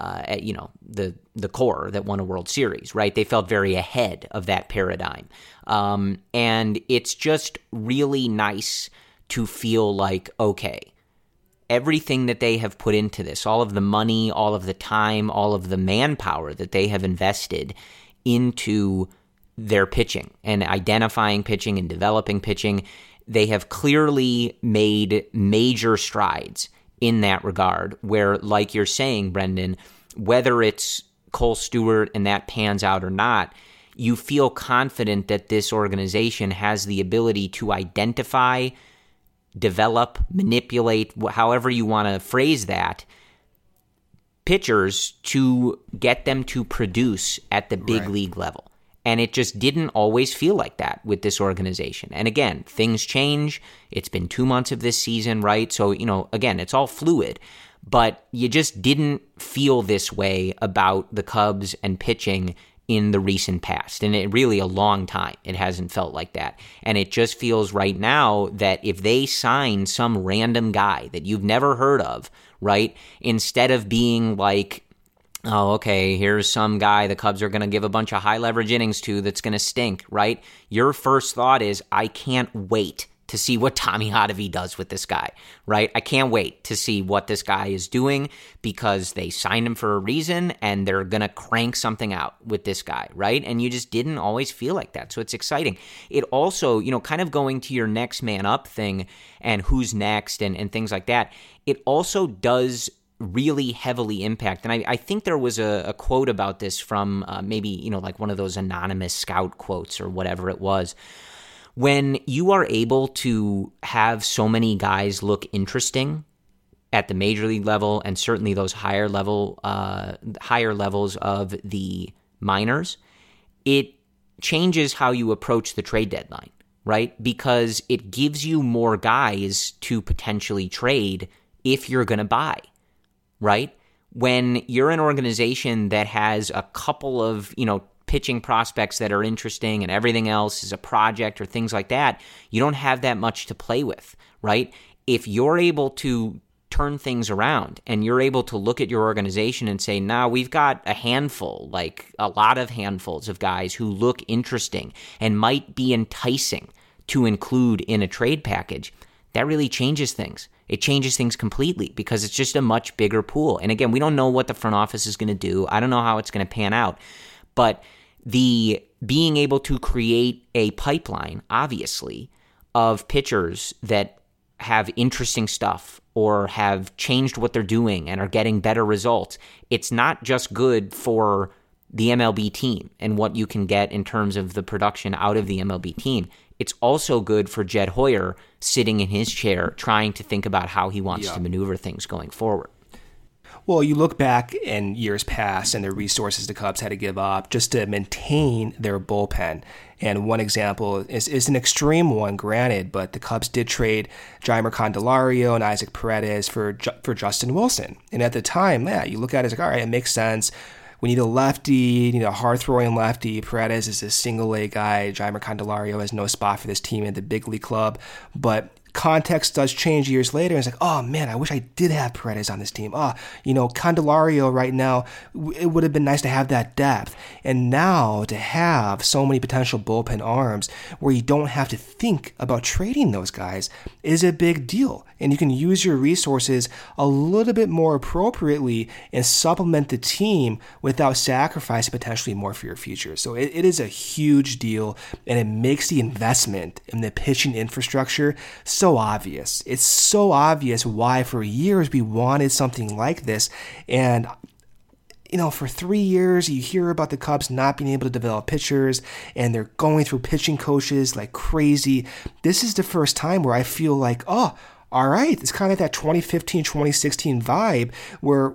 the core that won a World Series, right? They felt very ahead of that paradigm. And it's just really nice to feel like, okay, everything that they have put into this, all of the money, all of the time, all of the manpower that they have invested into their pitching and identifying pitching and developing pitching, they have clearly made major strides in that regard where, like you're saying, Brendan, whether it's Cole Stewart and that pans out or not, you feel confident that this organization has the ability to identify, develop, manipulate, however you want to phrase that, pitchers to get them to produce at the big league level. And it just didn't always feel like that with this organization. And again, things change. It's been 2 months of this season, right? So, again, it's all fluid. But you just didn't feel this way about the Cubs and pitching in the recent past. And it really a long time, it hasn't felt like that. And it just feels right now that if they sign some random guy that you've never heard of, right, instead of being like, oh, okay, here's some guy the Cubs are going to give a bunch of high leverage innings to that's going to stink, right? Your first thought is, I can't wait to see what Tommy Ottavy does with this guy, right? I can't wait to see what this guy is doing because they signed him for a reason and they're going to crank something out with this guy, right? And you just didn't always feel like that. So it's exciting. It also, kind of going to your next man up thing and who's next and things like that, it also does really heavily impact. And I think there was a quote about this from maybe, like one of those anonymous scout quotes or whatever it was. When you are able to have so many guys look interesting at the major league level and certainly those higher levels of the minors, it changes how you approach the trade deadline, right? Because it gives you more guys to potentially trade if you're going to buy, right? When you're an organization that has a couple of, pitching prospects that are interesting and everything else is a project or things like that, you don't have that much to play with, right? If you're able to turn things around and you're able to look at your organization and say, now we've got a handful, like a lot of handfuls of guys who look interesting and might be enticing to include in a trade package, that really changes things. It changes things completely because it's just a much bigger pool. And again, we don't know what the front office is going to do. I don't know how it's going to pan out. But the being able to create a pipeline, obviously, of pitchers that have interesting stuff or have changed what they're doing and are getting better results, it's not just good for the MLB team and what you can get in terms of the production out of the MLB team. It's also good for Jed Hoyer sitting in his chair trying to think about how he wants to maneuver things going forward. Well, you look back in years past and the resources the Cubs had to give up just to maintain their bullpen. And one example is an extreme one, granted, but the Cubs did trade Jeimer Candelario and Isaac Paredes for Justin Wilson. And at the time, you look at it, it's like, all right, it makes sense. We need a lefty, a hard-throwing lefty. Paredes is a single-A guy. Jeimer Candelario has no spot for this team at the big league club. But context does change years later. It's like, oh man, I wish I did have Paredes on this team. Candelario right now, it would have been nice to have that depth. And now to have so many potential bullpen arms where you don't have to think about trading those guys is a big deal. And you can use your resources a little bit more appropriately and supplement the team without sacrificing potentially more for your future. So it is a huge deal, and it makes the investment in the pitching infrastructure so obvious. It's so obvious why for years we wanted something like this. And for 3 years, you hear about the Cubs not being able to develop pitchers, and they're going through pitching coaches like crazy. This is the first time where I feel like, all right, it's kind of that 2015, 2016 vibe where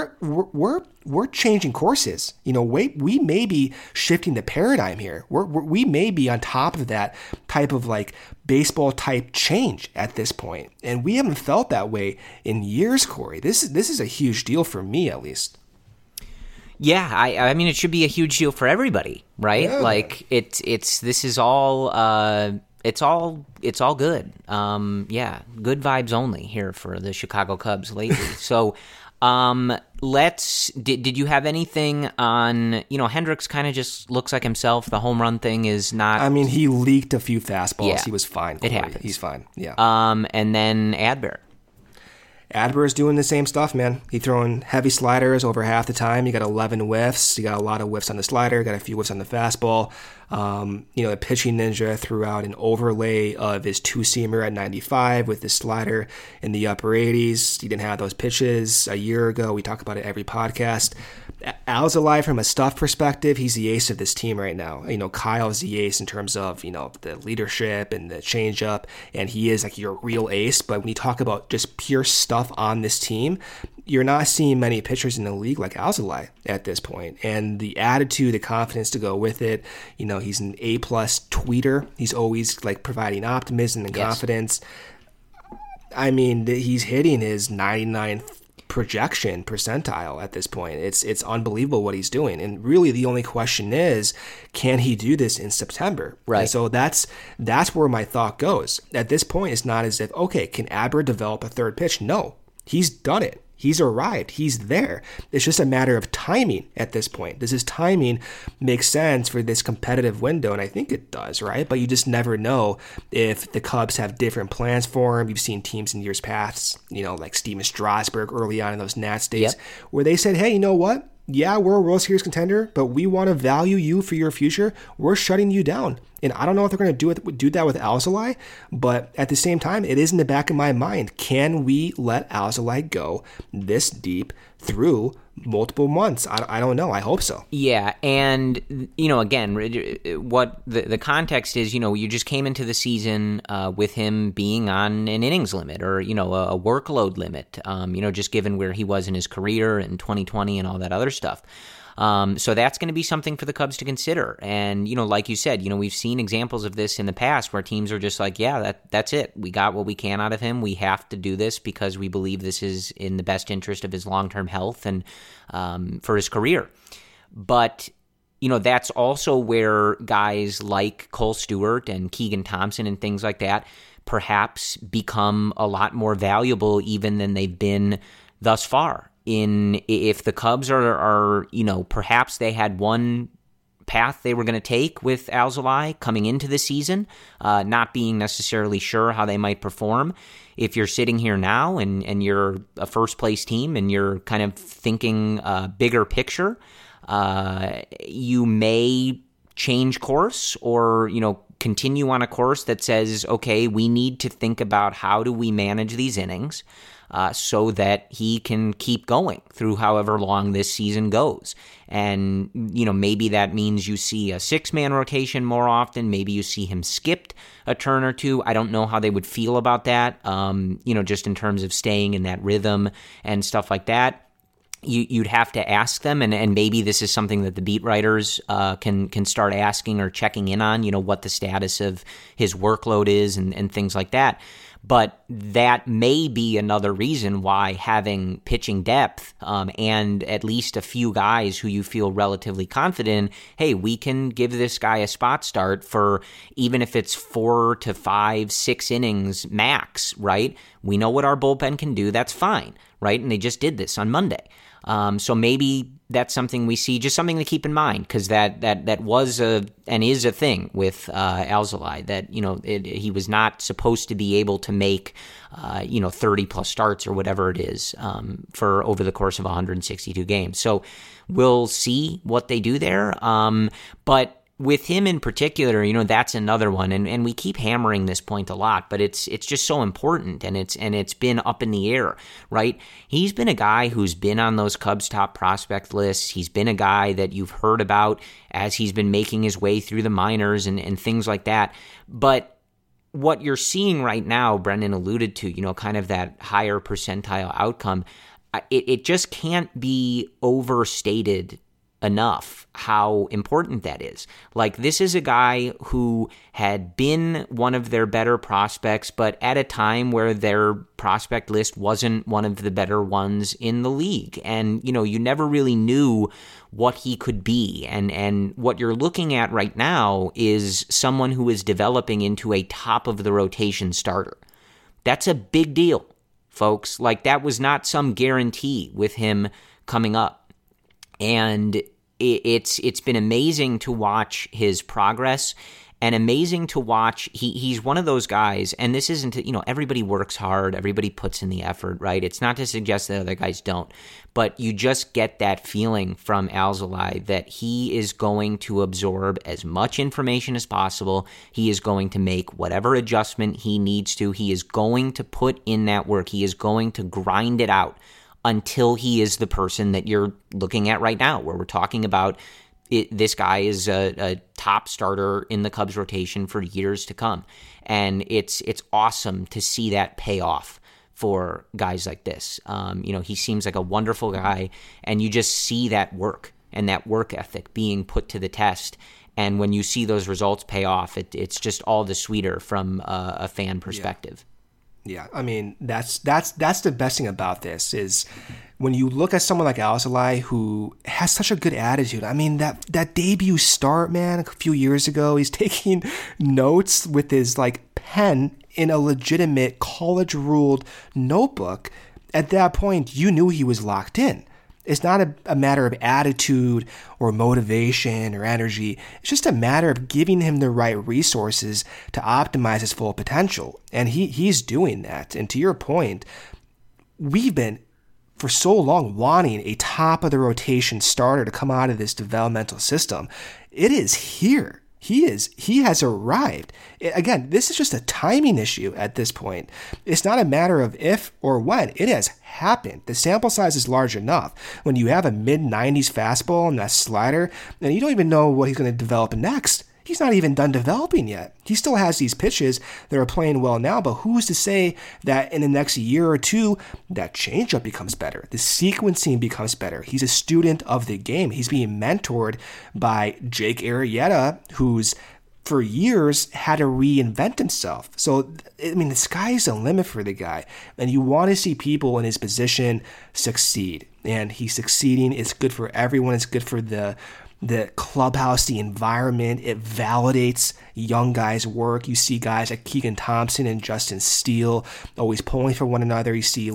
we're changing courses. We may be shifting the paradigm here. We may be on top of that type of like baseball type change at this point, and we haven't felt that way in years, Corey. This is a huge deal for me, at least. Yeah, I mean, it should be a huge deal for everybody, right? Yeah. Like this is all. It's all good. Good vibes only here for the Chicago Cubs lately. So, did you have anything on, Hendricks kind of just looks like himself. The home run thing is not. I mean, he leaked a few fastballs. Yeah, he was fine. It happens. He's fine. Yeah. And then Adbert. Adbert's doing the same stuff, man. He's throwing heavy sliders over half the time. You got 11 whiffs. You got a lot of whiffs on the slider. Got a few whiffs on the fastball. The pitching ninja threw out an overlay of his two-seamer at 95 with his slider in the upper 80s. He didn't have those pitches a year ago. We talk about it every podcast. Alzolay, from a stuff perspective, he's the ace of this team right now. Kyle's the ace in terms of, the leadership and the changeup, and he is like your real ace. But when you talk about just pure stuff on this team, you're not seeing many pitchers in the league like Alzolay at this point. And the attitude, the confidence to go with it, he's an A-plus tweeter. He's always like providing optimism and confidence. I mean, he's hitting his 99th projection percentile at this point. It's unbelievable what he's doing. And really the only question is, can he do this in September? Right. And so that's where my thought goes. At this point, it's not as if, okay, can Adbert develop a third pitch? No, he's done it. He's arrived. He's there. It's just a matter of timing at this point. Does his timing make sense for this competitive window? And I think it does, right? But you just never know if the Cubs have different plans for him. You've seen teams in years past, like Steven Strasburg early on in those Nats days, where they said, hey, you know what? Yeah, we're a World Series contender, but we want to value you for your future. We're shutting you down. And I don't know if they're going to do that with Alzolay, but at the same time, it is in the back of my mind. Can we let Alzolay go this deep through multiple months? I don't know. I hope so. Yeah, and, again, what the context is, you just came into the season with him being on an innings limit or, a workload limit, just given where he was in his career in 2020 and all that other stuff. So that's going to be something for the Cubs to consider. And, like you said, we've seen examples of this in the past where teams are just like, yeah, that's it. We got what we can out of him. We have to do this because we believe this is in the best interest of his long-term health and for his career. But, that's also where guys like Cole Stewart and Keegan Thompson and things like that perhaps become a lot more valuable even than they've been thus far. If the Cubs are perhaps they had one path they were going to take with Alzolay coming into the season, not being necessarily sure how they might perform. If you're sitting here now and you're a first place team and you're kind of thinking bigger picture, you may change course or, continue on a course that says, okay, we need to think about how do we manage these innings so that he can keep going through however long this season goes. And, maybe that means you see a 6-man rotation more often. Maybe you see him skipped a turn or two. I don't know how they would feel about that, just in terms of staying in that rhythm and stuff like that. You'd have to ask them, and maybe this is something that the beat writers can start asking or checking in on, what the status of his workload is and things like that. But that may be another reason why having pitching depth and at least a few guys who you feel relatively confident in, hey, we can give this guy a spot start for even if it's 4 to 5, 6 innings max, right? We know what our bullpen can do. That's fine, right? And they just did this on Monday. So maybe that's something we see, just something to keep in mind, because that was and is a thing with Alzolay, that he was not supposed to be able to make 30 plus starts or whatever it is for over the course of 162 games. So we'll see what they do there. But with him in particular, that's another one, and we keep hammering this point a lot, but it's just so important, and it's been up in the air, right? He's been a guy who's been on those Cubs top prospect lists. He's been a guy that you've heard about as he's been making his way through the minors and things like that. But what you're seeing right now, Brendan alluded to, kind of that higher percentile outcome, it just can't be overstated enough how important that is. Like, this is a guy who had been one of their better prospects, but at a time where their prospect list wasn't one of the better ones in the league. And, you never really knew what he could be. And what you're looking at right now is someone who is developing into a top of the rotation starter. That's a big deal, folks. Like, that was not some guarantee with him coming up. And it's been amazing to watch his progress and amazing to watch. He's one of those guys, and this isn't, everybody works hard, everybody puts in the effort, right? It's not to suggest that other guys don't, but you just get that feeling from Alzolay that he is going to absorb as much information as possible. He is going to make whatever adjustment he needs to. He is going to put in that work. He is going to grind it out until he is the person that you're looking at right now, where we're talking about this guy is a top starter in the Cubs rotation for years to come. And it's awesome to see that pay off for guys like this. He seems like a wonderful guy, and you just see that work and that work ethic being put to the test. And when you see those results pay off, it's just all the sweeter from a fan perspective. Yeah, I mean, that's the best thing about this is when you look at someone like Alzolay who has such a good attitude. I mean, that debut start, man, a few years ago, he's taking notes with his pen in a legitimate college-ruled notebook. at that point, you knew he was locked in. It's not a matter of attitude or motivation or energy. It's just a matter of giving him the right resources to optimize his full potential. And he's doing that. And to your point, we've been for so long wanting a top of the rotation starter to come out of this developmental system. It is here. He has arrived. Again, this is just a timing issue at this point. It's not a matter of if or when. It has happened. The sample size is large enough. When you have a mid-90s fastball and that slider, and you don't even know what he's going to develop next. He's not even done developing yet. He still has these pitches that are playing well now, but who's to say that in the next year or two, that changeup becomes better, the sequencing becomes better. He's a student of the game. He's being mentored by Jake Arrieta, who's for years had to reinvent himself. So, I mean, the sky's the limit for the guy, and you want to see people in his position succeed, and he's succeeding. It's good for everyone. It's good for the clubhouse, the environment. It validates young guys' work. You see guys like Keegan Thompson and Justin Steele always pulling for one another. You see,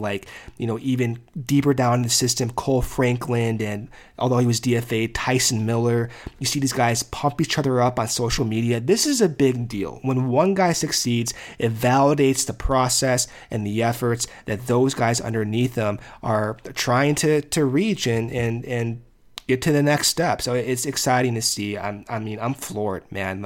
even deeper down in the system, Cole Franklin, and although he was DFA, Tyson Miller. You see these guys pump each other up on social media. This is a big deal. When one guy succeeds, it validates the process and the efforts that those guys underneath them are trying to reach and get to the next step. So it's exciting to see. I'm floored, man.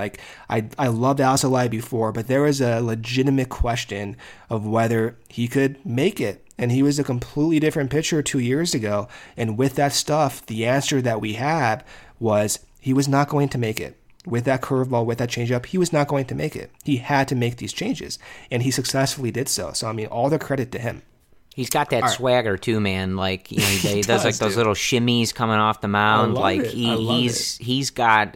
I loved Alzolay before, but there was a legitimate question of whether he could make it. And he was a completely different pitcher 2 years ago. And with that stuff, the answer that we had was he was not going to make it. With that curveball, with that changeup, he was not going to make it. He had to make these changes, and he successfully did so. So, all the credit to him. He's got that swagger too, man. He does those little shimmies coming off the mound. He's got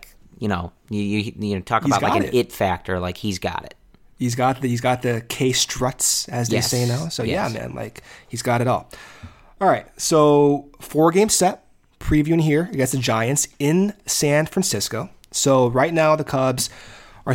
you talk about an it factor. He's got it. He's got the K struts, as they say now. So yeah, man, he's got it all. All right, so 4-game set previewing here against the Giants in San Francisco. So right now the Cubs are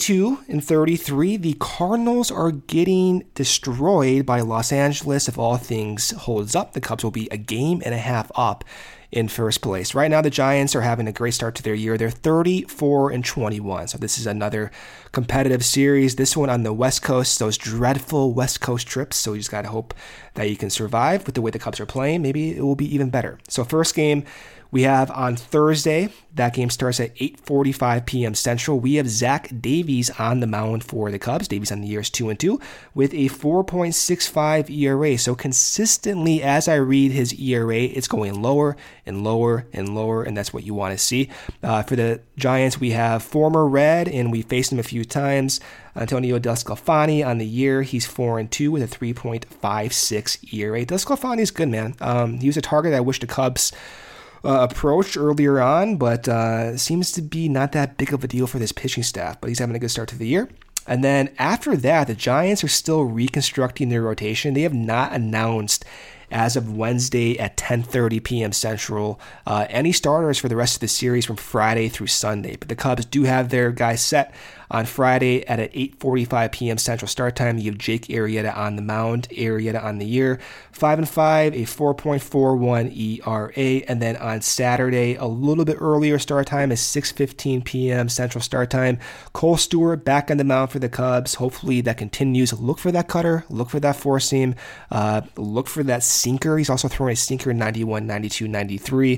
32-33. The Cardinals are getting destroyed by Los Angeles. If all things holds up, the Cubs will be a game and a half up in first place. Right now, the Giants are having a great start to their year. They're 34-21. So this is another competitive series. This one on the West Coast, those dreadful West Coast trips. So you just got to hope that you can survive with the way the Cubs are playing. Maybe it will be even better. So first game we have on Thursday. That game starts at 8:45 p.m. Central. We have Zach Davies on the mound for the Cubs. Davies on the year is 2-2 with a 4.65 ERA. So consistently, as I read his ERA, it's going lower and lower and lower, and that's what you want to see. For the Giants, we have former Red, and we faced him a few times, Antonio DeSclafani on the year. He's 4-2 with a 3.56 ERA. DeSclafani is good, man. He was a target I wish the Cubs approached earlier on, but seems to be not that big of a deal for this pitching staff, but he's having a good start to the year. And then after that, the Giants are still reconstructing their rotation. They have not announced as of Wednesday at 10:30 p.m. Central any starters for the rest of the series from Friday through Sunday. But the Cubs do have their guys set on Friday at 8:45 p.m. Central start time. You have Jake Arrieta on the mound. Arrieta on the year, 5-5, a 4.41 ERA. And then on Saturday, a little bit earlier start time is 6:15 p.m. Central start time. Cole Stewart back on the mound for the Cubs. Hopefully that continues. Look for that cutter. Look for that four seam. Look for that sinker. He's also throwing a sinker in 91, 92, 93.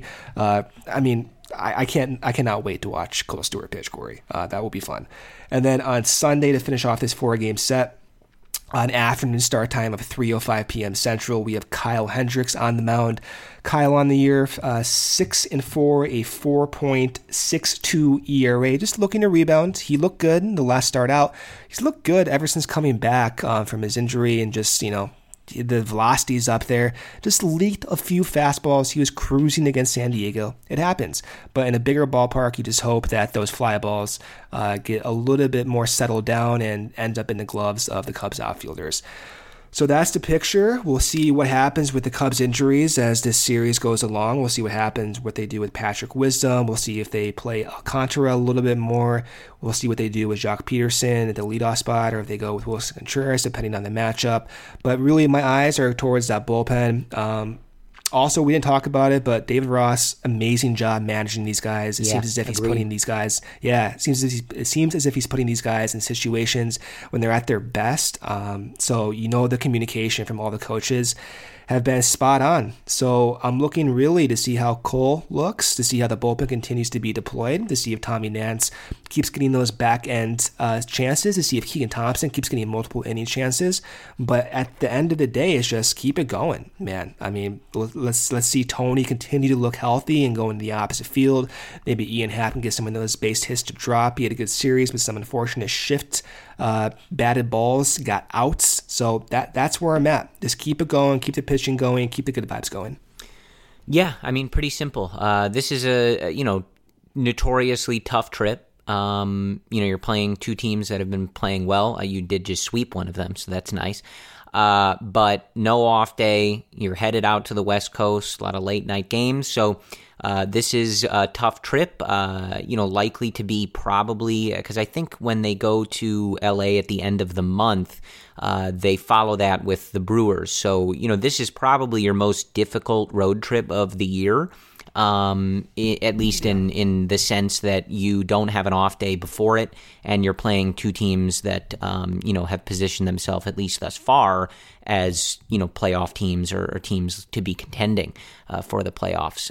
I cannot wait to watch Cole Stewart pitch, Corey. That will be fun. And then on Sunday to finish off this 4-game set, on afternoon start time of 3:05 p.m. Central, we have Kyle Hendricks on the mound. Kyle on the year, 6-4, a 4.62 ERA. Just looking to rebound. He looked good in the last start out. He's looked good ever since coming back from his injury, and just, the velocity's up there. Just leaked a few fastballs. He was cruising against San Diego. It happens. But in a bigger ballpark, you just hope that those fly balls get a little bit more settled down and end up in the gloves of the Cubs outfielders. So that's the picture. We'll see what happens with the Cubs injuries as this series goes along. We'll see what happens, what they do with Patrick Wisdom. We'll see if they play Alcantara a little bit more. We'll see what they do with Jock Peterson at the leadoff spot, or if they go with Wilson Contreras, depending on the matchup. But really, my eyes are towards that bullpen. Also, we didn't talk about it, but David Ross, amazing job managing these guys. It seems as if he's putting these guys, it seems as if he's putting these guys in situations when they're at their best. So the communication from all the coaches have been spot on. So I'm looking really to see how Cole looks, to see how the bullpen continues to be deployed, to see if Tommy Nance keeps getting those back end chances, to see if Keegan Thompson keeps getting multiple inning chances. But at the end of the day, it's just keep it going, man. I mean, let's see Tony continue to look healthy and go into the opposite field. Maybe Ian Happ can get some of those base hits to drop. He had a good series with some unfortunate shift. Batted balls, got outs. So that's where I'm at. Just keep it going, keep the pitching going, keep the good vibes going. Yeah, I mean, pretty simple. This is a notoriously tough trip. You're playing two teams that have been playing well. You did just sweep one of them, so that's nice. But no off day. You're headed out to the West Coast, a lot of late night games. So this is a tough trip, likely to be probably, because I think when they go to LA at the end of the month, they follow that with the Brewers. So, this is probably your most difficult road trip of the year. At least in the sense that you don't have an off day before it, and you're playing two teams that, have positioned themselves, at least thus far, as, playoff teams or teams to be contending for the playoffs.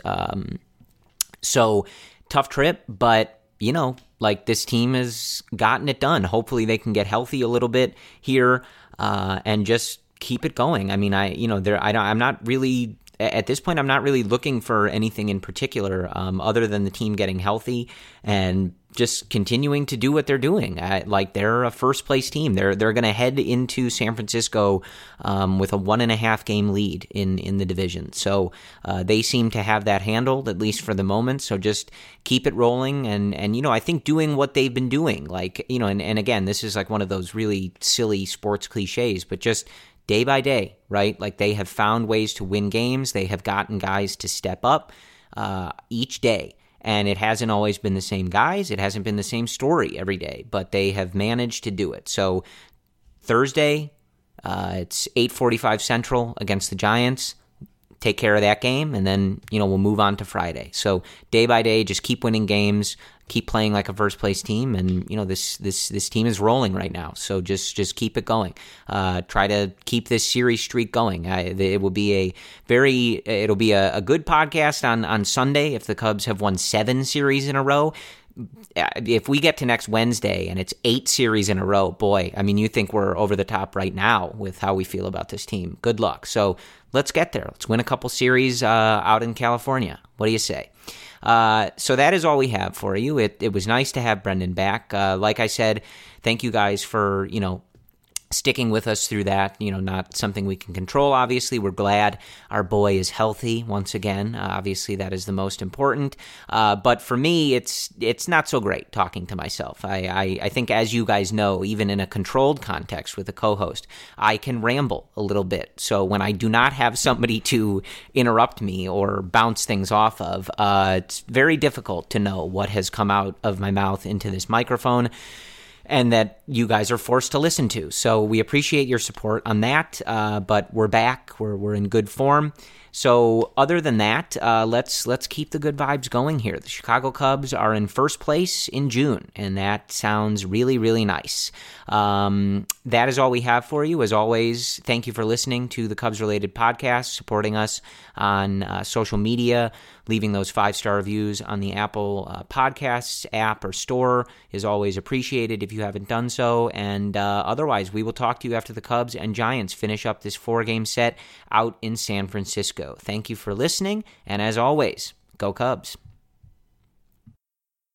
So tough trip, but, this team has gotten it done. Hopefully they can get healthy a little bit here and just keep it going. I mean, I'm not really... At this point, I'm not really looking for anything in particular other than the team getting healthy and just continuing to do what they're doing. They're a first-place team. They're going to head into San Francisco with a 1.5 game lead in the division. So they seem to have that handled, at least for the moment. So just keep it rolling and I think doing what they've been doing. And again, this is like one of those really silly sports cliches, but just day by day, right? Like they have found ways to win games. They have gotten guys to step up each day. And it hasn't always been the same guys. It hasn't been the same story every day, but they have managed to do it. So Thursday, it's 8:45 Central against the Giants. Take care of that game, and then, we'll move on to Friday. So day by day, just keep winning games, keep playing like a first-place team, and, this team is rolling right now. So just keep it going. Try to keep this series streak going. It will be a good podcast on Sunday if the Cubs have won 7 series in a row. If we get to next Wednesday and it's 8 series in a row, boy, I mean, you think we're over the top right now with how we feel about this team. Good luck. So let's get there. Let's win a couple series out in California. What do you say? So that is all we have for you. It was nice to have Brendan back. Like I said, thank you guys for, sticking with us through that, not something we can control, obviously. We're glad our boy is healthy once again. Obviously, that is the most important. But for me, it's not so great talking to myself. I think, as you guys know, even in a controlled context with a co-host, I can ramble a little bit. So when I do not have somebody to interrupt me or bounce things off of, it's very difficult to know what has come out of my mouth into this microphone, and that you guys are forced to listen to. So we appreciate your support on that, but we're back. We're in good form. So other than that, let's keep the good vibes going here. The Chicago Cubs are in first place in June, and that sounds really, really nice. That is all we have for you. As always, thank you for listening to the Cubs-related podcast, supporting us on social media, leaving those 5-star reviews on the Apple Podcasts app or store is always appreciated if you haven't done so. And otherwise, we will talk to you after the Cubs and Giants finish up this 4-game set out in San Francisco. Thank you for listening, and as always, go Cubs.